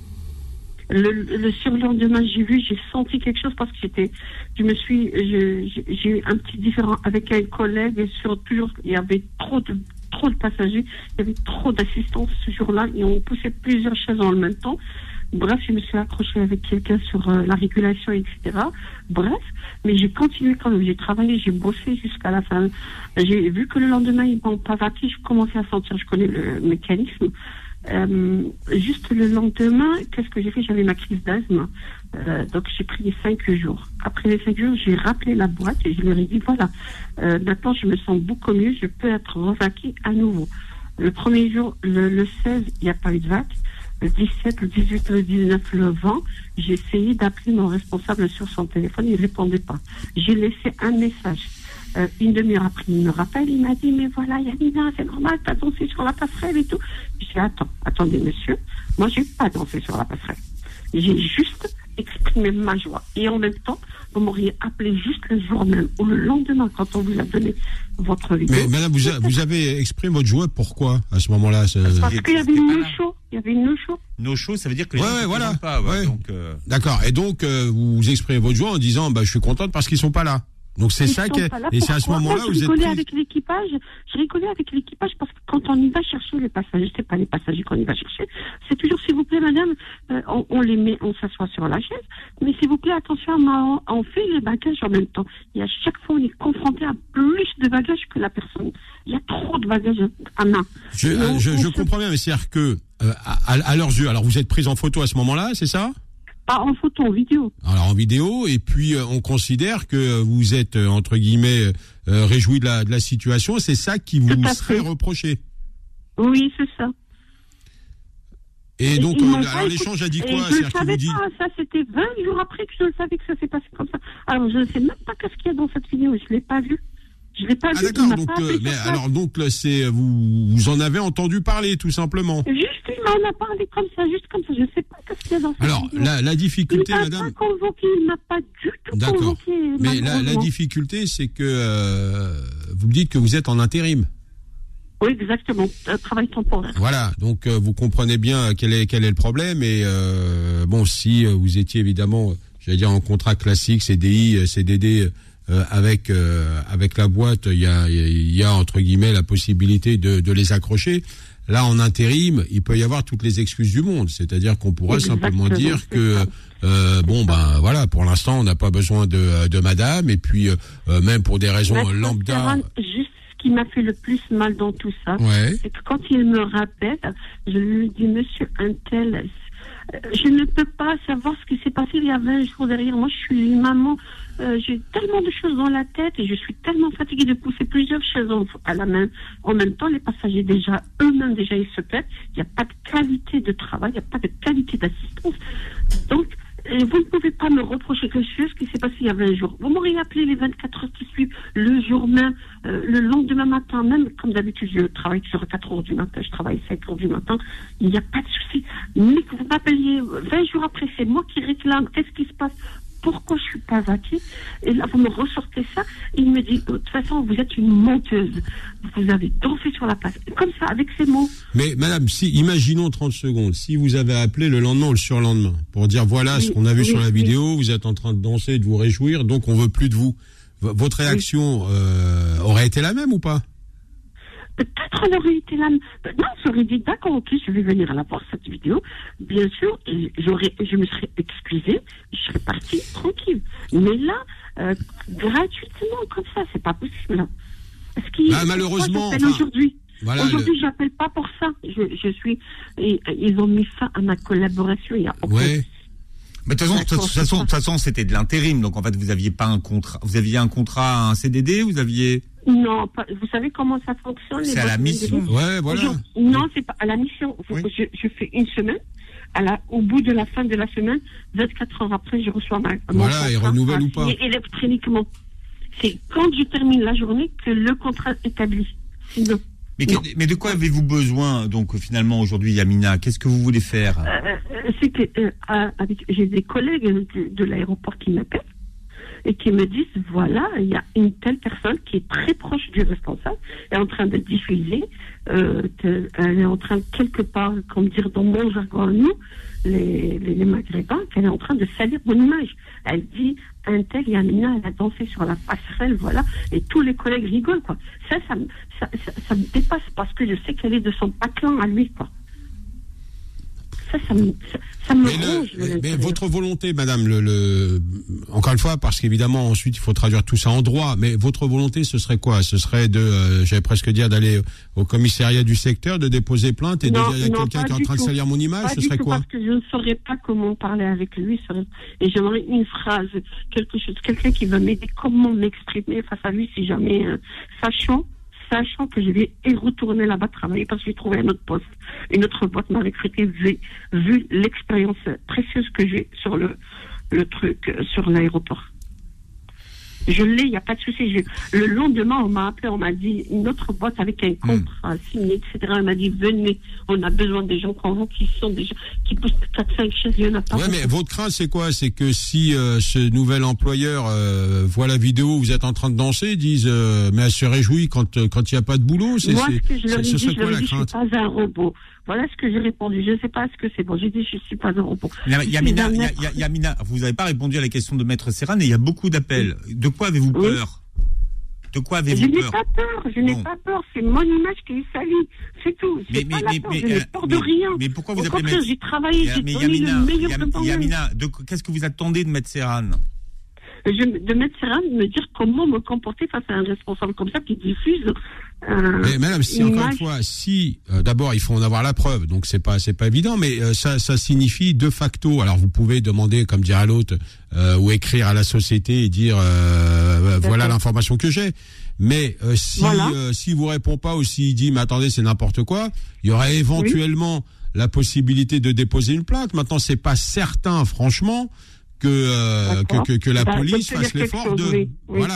Le, le surlendemain, j'ai vu, j'ai senti quelque chose parce que j'étais, je me suis, je, j'ai eu un petit différend avec un collègue et sur toujours, il y avait trop de, trop de passagers, il y avait trop d'assistance ce jour-là et on poussait plusieurs chaises en même temps. Bref, je me suis accrochée avec quelqu'un sur euh, la régulation, et cetera. Bref, mais j'ai continué quand même, j'ai travaillé, j'ai bossé jusqu'à la fin. J'ai vu que le lendemain, ils m'ont pas vaqué, je commençais à sentir, je connais le mécanisme. Euh, juste le lendemain, qu'est-ce que j'ai fait? J'avais ma crise d'asthme, euh, donc j'ai pris cinq jours. Après les cinq jours, j'ai rappelé la boîte et je leur ai dit voilà, euh, maintenant je me sens beaucoup mieux, je peux être revaquée à nouveau. Le premier jour, le, le seize, il n'y a pas eu de vac. Le dix-sept, le dix-huit, le dix-neuf, le vingt, j'ai essayé d'appeler mon responsable sur son téléphone, il ne répondait pas. J'ai laissé un message. Euh, une demi-heure après, il me rappelle, il m'a dit, mais voilà, Yamina, c'est normal, t'as dansé sur la passerelle et tout. Je dis, attends, attendez, monsieur, moi, j'ai pas dansé sur la passerelle. J'ai juste exprimé ma joie. Et en même temps, vous m'auriez appelé juste le jour même, ou le lendemain, quand on vous a donné votre vidéo. Mais madame, vous, a, vous avez exprimé votre joie, pourquoi, à ce moment-là? Ça... Parce qu'il y avait une no-show. Il y avait une no-show. No-show, ça veut dire que les ouais, gens ouais, ne voilà. pas. Ouais, ouais. Donc, euh... D'accord. Et donc, euh, vous exprimez votre joie en disant, bah, je suis contente parce qu'ils sont pas là. Donc c'est Ils ça que, et c'est à ce moment-là où je vous êtes rigolais pris... avec l'équipage. Je rigolais avec l'équipage parce que quand on y va chercher les passagers, c'est pas les passagers qu'on y va chercher, c'est toujours s'il vous plaît, madame, euh, on, on les met, on s'assoit sur la chaise, mais s'il vous plaît, attention, on, on fait les bagages en même temps. Et à chaque fois, on est confronté à plus de bagages que la personne. Il y a trop de bagages à main. Je, on, je, je se... comprends bien, mais c'est-à-dire que euh, à, à leurs yeux, alors vous êtes prise en photo à ce moment-là, c'est ça? Pas en photo, en vidéo. Alors en vidéo, et puis euh, on considère que vous êtes euh, entre guillemets euh, réjoui de la de la situation. C'est ça qui vous serait reproché. Oui, c'est ça. Et, et donc, euh, alors l'échange a dit quoi? Je ne savais dit... pas, ça c'était vingt jours après que je le savais que ça s'est passé comme ça. Alors je ne sais même pas qu'est-ce qu'il y a dans cette vidéo, je ne l'ai pas vu. Je l'ai pas Ah vu. d'accord, il m'a donc pas appelé euh, mais sur place. alors donc là, c'est vous vous en avez entendu parler tout simplement. Juste, il m'en a parlé comme ça, juste comme ça. Je ne sais pas ce qu'il y a dans cette Alors vidéo. la la Il difficulté, m'a madame. pas convoqué, il m'a pas du tout D'accord. convoqué. Mais la, la malheureusement. difficulté, c'est que euh, vous me dites que vous êtes en intérim. Oui, exactement. Un travail temporaire. Voilà, donc euh, vous comprenez bien quel est quel est le problème. Et euh, bon, si euh, vous étiez évidemment, j'allais dire en contrat classique, C D I, C D D. Euh, avec euh, avec la boîte, il y a il y a entre guillemets la possibilité de de les accrocher. Là, en intérim, il peut y avoir toutes les excuses du monde. C'est-à-dire qu'on pourra Exactement, simplement dire c'est que ça. euh, bon ben voilà, pour l'instant, on n'a pas besoin de de madame. Et puis euh, même pour des raisons Maître lambda. Serran, juste ce qui m'a fait le plus mal dans tout ça, Ouais. c'est que quand il me rappelle, je lui dis, monsieur Untel, euh, je ne peux pas savoir ce qui s'est passé il y a vingt jours derrière moi. Je suis une maman, euh, j'ai tellement de choses dans la tête et je suis tellement fatiguée de pousser plusieurs chaises en- à la main. En même temps, les passagers déjà, eux-mêmes déjà, ils se plaignent. Il n'y a pas de qualité de travail, il n'y a pas de qualité d'assistance. Donc, et vous ne pouvez pas me reprocher quelque chose qui s'est passé il y a vingt jours. Vous m'auriez appelé les vingt-quatre heures qui suivent, le jour même, euh, le lendemain matin, même comme d'habitude, je travaille sur quatre heures du matin, je travaille cinq heures du matin, il n'y a pas de souci. Mais que vous m'appeliez vingt jours après, c'est moi qui réclame, qu'est-ce qui se passe? Pourquoi je suis pas acquis? Et là, vous me ressortez ça. Il me dit, de toute façon, vous êtes une menteuse. Vous avez dansé sur la place. Comme ça, avec ces mots. Mais madame, si imaginons trente secondes, si vous avez appelé le lendemain ou le surlendemain pour dire voilà Oui, ce qu'on a vu oui, sur la oui. vidéo, vous êtes en train de danser, de vous réjouir, donc on veut plus de vous. V- Votre réaction euh, aurait été la même ou pas? Peut-être on aurait été là. Non, j'aurais dit, d'accord, ok, je vais venir à la voir cette vidéo. Bien sûr, et j'aurais, je me serais excusée, je serais partie tranquille. Mais là, euh, gratuitement, comme ça, c'est pas possible. Parce qu'il, Bah, malheureusement, j'appelle enfin, aujourd'hui. Voilà, Aujourd'hui, le- j'appelle pas pour ça. Je, je suis, et, ils ont mis fin à ma collaboration. Il y a aucun- Ouais. Mais de toute façon, de D'accord, toute façon, de toute façon, c'était de l'intérim, donc en fait, vous aviez pas un contrat, vous aviez un contrat, un C D D, vous aviez. Non, pas- vous savez comment ça fonctionne? les C'est à la boîtes mission. d'intérim? Ouais, voilà. Aujourd'hui- Non, c'est pas à la mission. Oui. Je, je fais une semaine. À la, au bout de la fin de la semaine, vingt-quatre heures après, je reçois ma. mon Voilà, et contrat renouvelle ou pas. signé électroniquement. C'est quand je termine la journée que le contrat est établi. Sinon. Mais, Non. que- mais de quoi avez-vous besoin, donc, finalement, aujourd'hui, Yamina? Qu'est-ce que vous voulez faire? Euh, euh, c'est que euh, à- avec, j'ai des collègues de, de l'aéroport qui m'appellent et qui me disent voilà, il y a une telle personne qui est très proche du responsable, est en train de diffuser, euh, de- elle est en train quelque part, comme dire dans mon jargon à nous, les, les, les Maghrébins, qu'elle est en train de salir mon image. Elle dit un tel Yamina, elle a dansé sur la passerelle, voilà, et tous les collègues rigolent, quoi. Ça, ça, me- ça, ça, ça me dépasse parce que je sais qu'elle est de son patelin à lui, quoi. Ça, ça me, ça, ça me Mais, ronge. le- de mais l'intérieur. votre volonté, madame, le, le, encore une fois, parce qu'évidemment, ensuite, il faut traduire tout ça en droit, mais votre volonté, ce serait quoi? Ce serait de, euh, j'allais presque dire, d'aller au commissariat du secteur, de déposer plainte et de Non, dire, il y a non, quelqu'un pas qui est en du train de tout. salir mon image, Pas ce du serait tout, quoi? parce que je ne saurais pas comment parler avec lui. serait- Et j'aimerais une phrase, quelque chose, quelqu'un qui va m'aider, comment m'exprimer face à lui si jamais, euh, sachant, sachant que je vais y retourner là-bas travailler parce que j'ai trouvé un autre poste. Une autre boîte m'a recruté vu, vu l'expérience précieuse que j'ai sur le, le truc, euh, sur l'aéroport. Je l'ai, il n'y a pas de souci. Je- Le lendemain, on m'a appelé, on m'a dit une autre boîte avec un contrat signé, et cetera. Elle m'a dit venez, on a besoin des gens comme vous qui sont des gens qui poussent quatre cinq chaises, il n'y en a pas. Ouais, mais votre crainte, c'est quoi? C'est que si euh, ce nouvel employeur euh, voit la vidéo où vous êtes en train de danser, disent euh, mais elle se réjouit quand euh, quand il n'y a pas de boulot. C'est, Moi, c'est- ce que je leur ai ce dit, serait je quoi leur ai la dit, je crainte? suis pas un robot. Voilà ce que j'ai répondu. Je ne sais pas ce que c'est. Bon, j'ai dit, je suis pas un robot. Yamina, Je suis Yamina, un Ya- être- Ya- Yamina, vous n'avez pas répondu à la question de Maître Serran et il y a beaucoup d'appels. De quoi avez-vous Oui. peur? De quoi Je avez-vous n'ai peur? pas peur, je n'ai Bon. pas peur. C'est mon image qui est salie. C'est tout. Mais- C'est mais- pas la mais- peur. mais, je n'ai euh, peur de mais- rien. mais pourquoi vous Au appelez contraire, Maître- j'ai travaillé, j'ai Mais donné Yamina, le meilleur Yam- de moi-même. Yamina, de- qu'est-ce que vous attendez de Maître Serran? Je, de mettre Serran, de me dire comment me comporter face à un responsable comme ça qui diffuse. Euh, Mais madame, si une encore une image. fois, si euh, d'abord il faut en avoir la preuve, donc c'est pas c'est pas évident, mais euh, ça ça signifie de facto. Alors vous pouvez demander, comme dirait l'autre, euh, ou écrire à la société et dire euh, voilà l'information que j'ai. Mais euh, si Voilà. euh, s'il vous répond pas ou s'il dit mais attendez c'est n'importe quoi, il y aurait éventuellement la possibilité de déposer une plainte. Maintenant c'est pas certain franchement que euh, que, D'accord. que que la Bah, police ça peut dire fasse l'effort quelque de chose, oui, oui. voilà.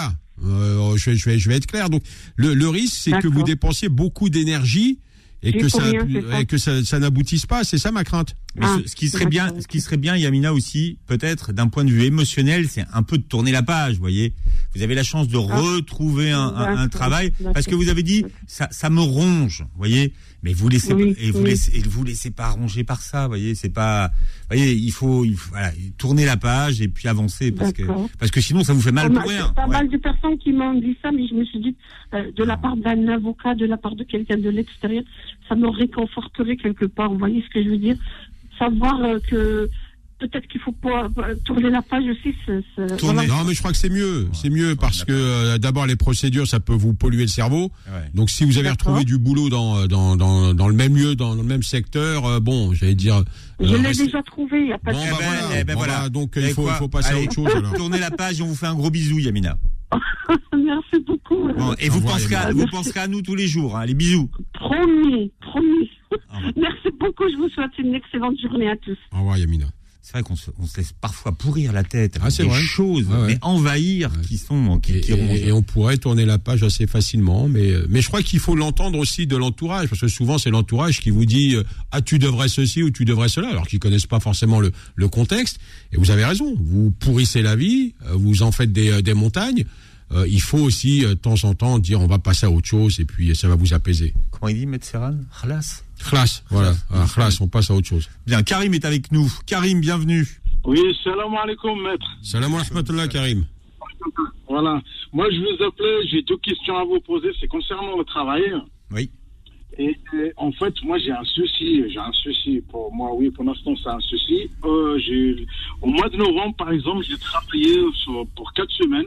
Euh, je, vais, je, vais, je vais être clair. Donc, le, le risque, c'est D'accord. que vous dépensiez beaucoup d'énergie et que, ça, rien, et que ça, ça n'aboutisse pas. C'est ça ma crainte. Mais ah, ce, ce qui serait bien, ce qui serait bien, Yamina aussi, peut-être d'un point de vue émotionnel, c'est un peu de tourner la page. Vous voyez, vous avez la chance de ah. retrouver un, un, un travail parce que vous avez dit ça, ça me ronge. Vous voyez, mais vous laissez oui, et vous oui. laissez, et vous laissez pas ronger par ça. Vous voyez, c'est pas. Vous voyez, il faut, il faut voilà, tourner la page et puis avancer parce D'accord. que parce que sinon ça vous fait mal oh, pour rien. Pas ouais. mal de personnes qui m'ont dit ça, mais je me suis dit euh, de la part d'un avocat, de la part de quelqu'un de l'extérieur, ça me réconforterait quelque part. Vous voyez ce que je veux dire? Savoir euh, que peut-être qu'il faut pas euh, tourner la page aussi. C'est, c'est, voilà. Non, mais je crois que c'est mieux. Ouais, c'est mieux parce ouais, que euh, d'abord les procédures, ça peut vous polluer le cerveau. Ouais. Donc si vous avez D'accord. retrouvé du boulot dans dans dans dans le même lieu, dans, dans le même secteur, euh, bon, j'allais dire. Euh, je l'ai restez... déjà trouvé. Il y a pas bon, de. Bah, ben, voilà, eh ben, bon, voilà. Bah, donc il faut il faut passer Allez, à autre chose. Alors. Tournez la page et on vous fait un gros bisou, Yamina. Merci beaucoup. Bon, et vous penserez, à, vous penserez à nous tous les jours, hein, les bisous. Promis, promis. Merci beaucoup, je vous souhaite une excellente journée à tous. Au revoir Yamina. C'est vrai qu'on se, on se laisse parfois pourrir la tête avec ah, c'est des vrai. choses, ouais, ouais. mais envahir ouais. qui sont qui, et, qui et, et on pourrait tourner la page assez facilement, mais mais je crois qu'il faut l'entendre aussi de l'entourage, parce que souvent c'est l'entourage qui vous dit ah tu devrais ceci ou tu devrais cela, alors qu'ils connaissent pas forcément le le contexte. Et vous avez raison, vous pourrissez la vie, vous en faites des des montagnes. Euh, il faut aussi, euh, de temps en temps, dire on va passer à autre chose et puis ça va vous apaiser. Comment il dit, Maître Serran ? Khlas ? Khlas, voilà. Ah, khlas, on passe à autre chose. Bien, Karim est avec nous. Karim, bienvenue. Oui, salam alaikum, maître. Salam alaikum, Karim. Voilà. Moi, je vous appelais, j'ai deux questions à vous poser. C'est concernant le travail. Oui. Et, et en fait, moi, j'ai un souci. J'ai un souci. Pour moi, oui, pour l'instant, c'est un souci. Euh, j'ai, au mois de novembre, par exemple, j'ai travaillé sur, pour quatre semaines.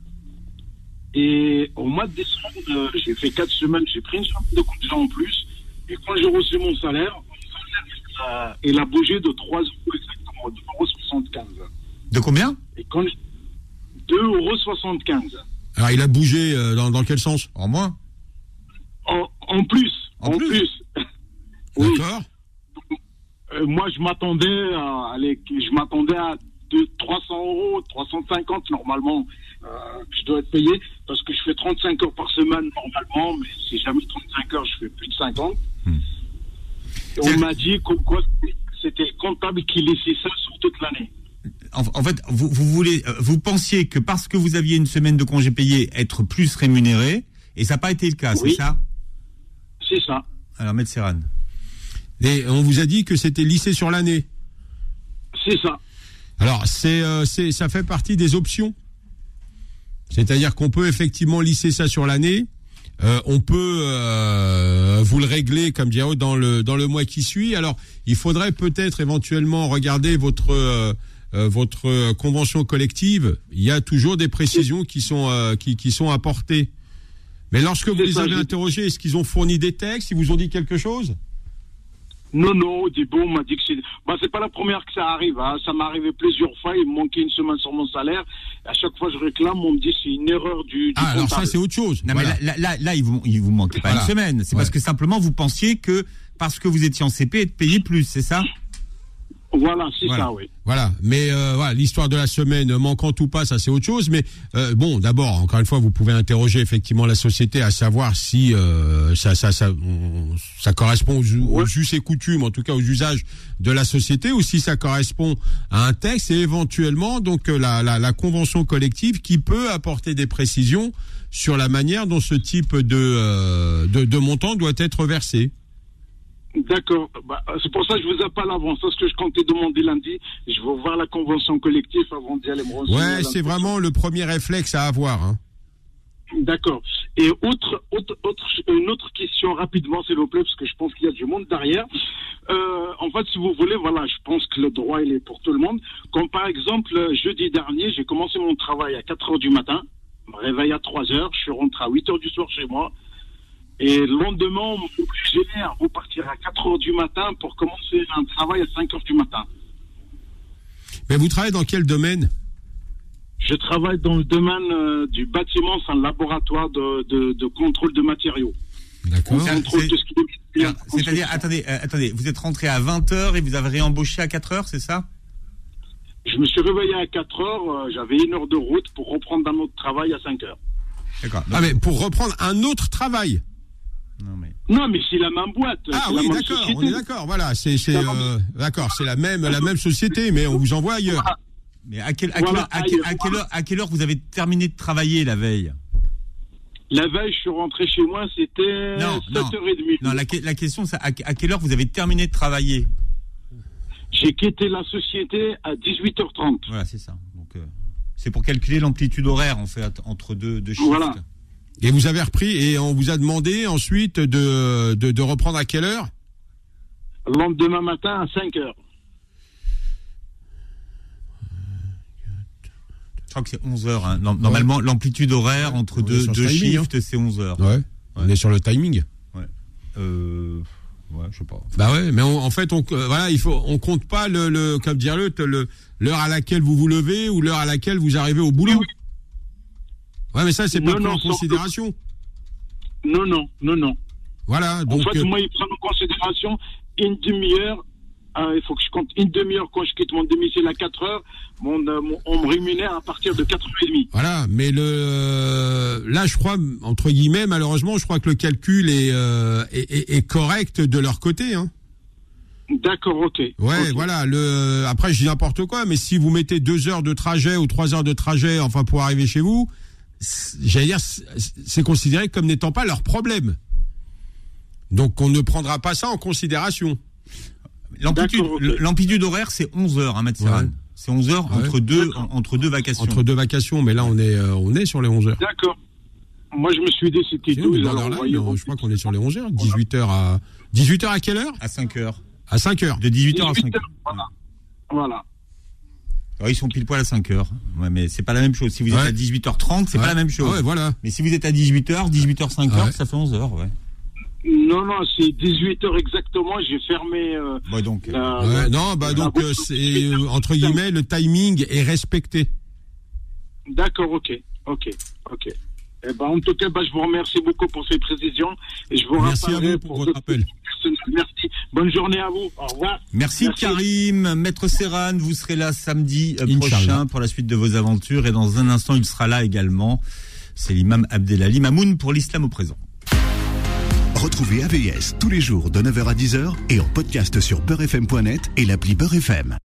Et au mois de décembre, euh, j'ai fait quatre semaines, j'ai pris une semaine de congé en plus. Et quand j'ai reçu mon salaire, euh, il a bougé de trois euros exactement, deux euros soixante-quinze. De combien ? Et quand je... deux euros soixante-quinze. Alors il a bougé euh, dans, dans quel sens ? En moins ? En, en plus. En, en plus. plus. Oui. D'accord. Euh, moi, je m'attendais à, allez, je m'attendais à de trois cents euros, trois cent cinquante normalement. Euh, je dois être payé parce que je fais trente-cinq heures par semaine normalement, mais si jamais trente-cinq heures, je fais plus de cinquante. Hmm. Et on m'a dit que quoi, c'était le comptable qui laissait ça sur toute l'année. En, en fait, vous, vous voulez, vous pensiez que parce que vous aviez une semaine de congé payé, être plus rémunéré, et ça n'a pas été le cas, oui. c'est ça ? C'est ça. Alors, Maître Serran. Et on vous a dit que c'était lissé sur l'année. C'est ça. Alors, c'est, euh, c'est, ça fait partie des options. C'est-à-dire qu'on peut effectivement lisser ça sur l'année. Euh, on peut euh, vous le régler, comme dirait dans le dans le mois qui suit. Alors, il faudrait peut-être éventuellement regarder votre euh, euh, votre convention collective. Il y a toujours des précisions qui sont euh, qui qui sont apportées. Mais lorsque vous les avez interrogés, est-ce qu'ils ont fourni des textes ? Ils vous ont dit quelque chose ? Non, non, au début, on m'a dit que c'est... Bah, c'est pas la première que ça arrive, hein. Ça m'est arrivé plusieurs fois, il me manquait une semaine sur mon salaire. À chaque fois, je réclame, on me dit que c'est une erreur du, du Ah, comptable. Alors ça, c'est autre chose. Non, voilà. mais là, là, là, il vous, il vous manquait pas voilà. une semaine. C'est ouais. parce que simplement, vous pensiez que, parce que vous étiez en C P, être payé plus, c'est ça ? Voilà, c'est voilà. ça, oui. Voilà, mais euh, voilà, l'histoire de la semaine, manquante ou pas, ça c'est autre chose. Mais euh, bon, d'abord, encore une fois, vous pouvez interroger effectivement la société à savoir si euh, ça, ça, ça, on, ça correspond aux, aux us et coutumes, en tout cas aux usages de la société, ou si ça correspond à un texte et éventuellement donc la, la, la convention collective qui peut apporter des précisions sur la manière dont ce type de, euh, de, de montant doit être versé. D'accord. Bah, c'est pour ça que je vous appelle avant. C'est ce que je comptais demander lundi. Je vais voir la convention collective avant d'y aller me renseigner. Ouais, c'est vraiment le premier réflexe à avoir. Hein. D'accord. Et autre, autre, autre, une autre question rapidement, s'il vous plaît, parce que je pense qu'il y a du monde derrière. Euh, en fait, si vous voulez, voilà, je pense que le droit, il est pour tout le monde. Comme par exemple, jeudi dernier, j'ai commencé mon travail à quatre heures du matin. Je me réveille à trois heures. Je suis rentré à huit heures du soir chez moi. Et le lendemain, on m'a obligé à repartir à quatre heures du matin pour commencer un travail à cinq heures du matin. Mais vous travaillez dans quel domaine ? Je travaille dans le domaine euh, du bâtiment, c'est un laboratoire de, de, de contrôle de matériaux. D'accord. On contrôle c'est, tout ce qui est... c'est, c'est-à-dire, attendez, euh, attendez, vous êtes rentré à vingt heures et vous avez réembauché à quatre heures, c'est ça ? Je me suis réveillé à quatre heures, euh, j'avais une heure de route pour reprendre un autre travail à cinq heures. D'accord. Ah, mais pour reprendre un autre travail. Non, mais... Non, mais c'est la même boîte. Ah c'est oui, la même d'accord, société. on est d'accord. Voilà, c'est, c'est, euh, d'accord, c'est la même, la même société, mais on vous envoie ailleurs. Voilà. Mais à, quel, à, Voilà, quelle, à, quelle, à, quelle heure, à quelle heure vous avez terminé de travailler la veille? La veille, je suis rentré chez moi, c'était Non, sept non. heures trente. Non, la, la question, c'est à, à quelle heure vous avez terminé de travailler? J'ai quitté la société à dix-huit heures trente. Voilà, c'est ça. Donc, euh, c'est pour calculer l'amplitude horaire, en fait, entre deux, deux shifts. Voilà. Et vous avez repris et on vous a demandé ensuite de, de, de reprendre à quelle heure? Le lendemain matin à cinq heures. Je crois que c'est onze heures. Hein. Normalement, ouais. L'amplitude horaire entre deux, deux timing, shifts, hein. C'est onze heures. Ouais. Ouais. On est sur le timing. Ouais. Euh... Ouais, je sais pas. Bah ouais, mais on, en fait, on, euh, voilà, il faut, on compte pas le, le, comme dire le, le, l'heure à laquelle vous vous levez ou l'heure à laquelle vous arrivez au boulot. Oui, oui. Ouais, mais ça, c'est pas pris en considération. Non, non, non, non. Voilà. Donc, en fait, euh... moi, ils prennent en considération une demi-heure. Euh, il faut que je compte une demi-heure quand je quitte mon domicile à quatre heures. Mon, euh, mon, on me rémunère à partir de quatre heures trente. Voilà, mais le là, je crois, entre guillemets, malheureusement, je crois que le calcul est, euh, est, est, est correct de leur côté. Hein. D'accord, ok. Ouais, okay. Voilà. Le après, je dis n'importe quoi, mais si vous mettez deux heures de trajet ou trois heures de trajet, enfin, pour arriver chez vous, j'allais dire, c'est considéré comme n'étant pas leur problème. Donc, on ne prendra pas ça en considération. L'amplitude, okay. l'amplitude horaire, c'est onze heures, hein, Matt Serran. Ouais. C'est onze heures ouais. entre deux, entre deux vacations. Entre deux vacations, mais là, on est, euh, on est sur les onze heures. D'accord. Moi, je me suis dit, c'était tout. Là, je crois qu'on est sur les onze heures. dix-huit heures à, dix-huit heures à quelle heure? À cinq heures. À cinq heures. De dix-huit heures à cinq heures. Voilà. Voilà. Alors, ils sont pile poil à cinq heures. Ouais, mais c'est pas la même chose. Si vous êtes ouais. à dix-huit heures trente, c'est ouais. pas la même chose. Ouais, voilà. Mais si vous êtes à dix-huit heures, dix-huit heures cinq heures, ouais. ça fait onze heures, ouais. Non, non, c'est dix-huit heures exactement, j'ai fermé... Euh, ouais, donc... La, ouais, la, non, bah donc, euh, c'est, euh, entre guillemets, le timing est respecté. D'accord, ok, ok, ok. Eh ben, en tout cas, bah, je vous remercie beaucoup pour ces précisions. Et je vous Merci à vous pour, pour votre appel. Merci. Bonne journée à vous. Au revoir. Merci, Merci. Karim. Maître Serran, vous serez là samedi euh, prochain pour la suite de vos aventures. Et dans un instant, il sera là également. C'est l'imam Abdelali Mamoun pour l'islam au présent. Retrouvez A V S tous les jours de neuf heures à dix heures et en podcast sur beurre f m point net et l'appli Beurre F M.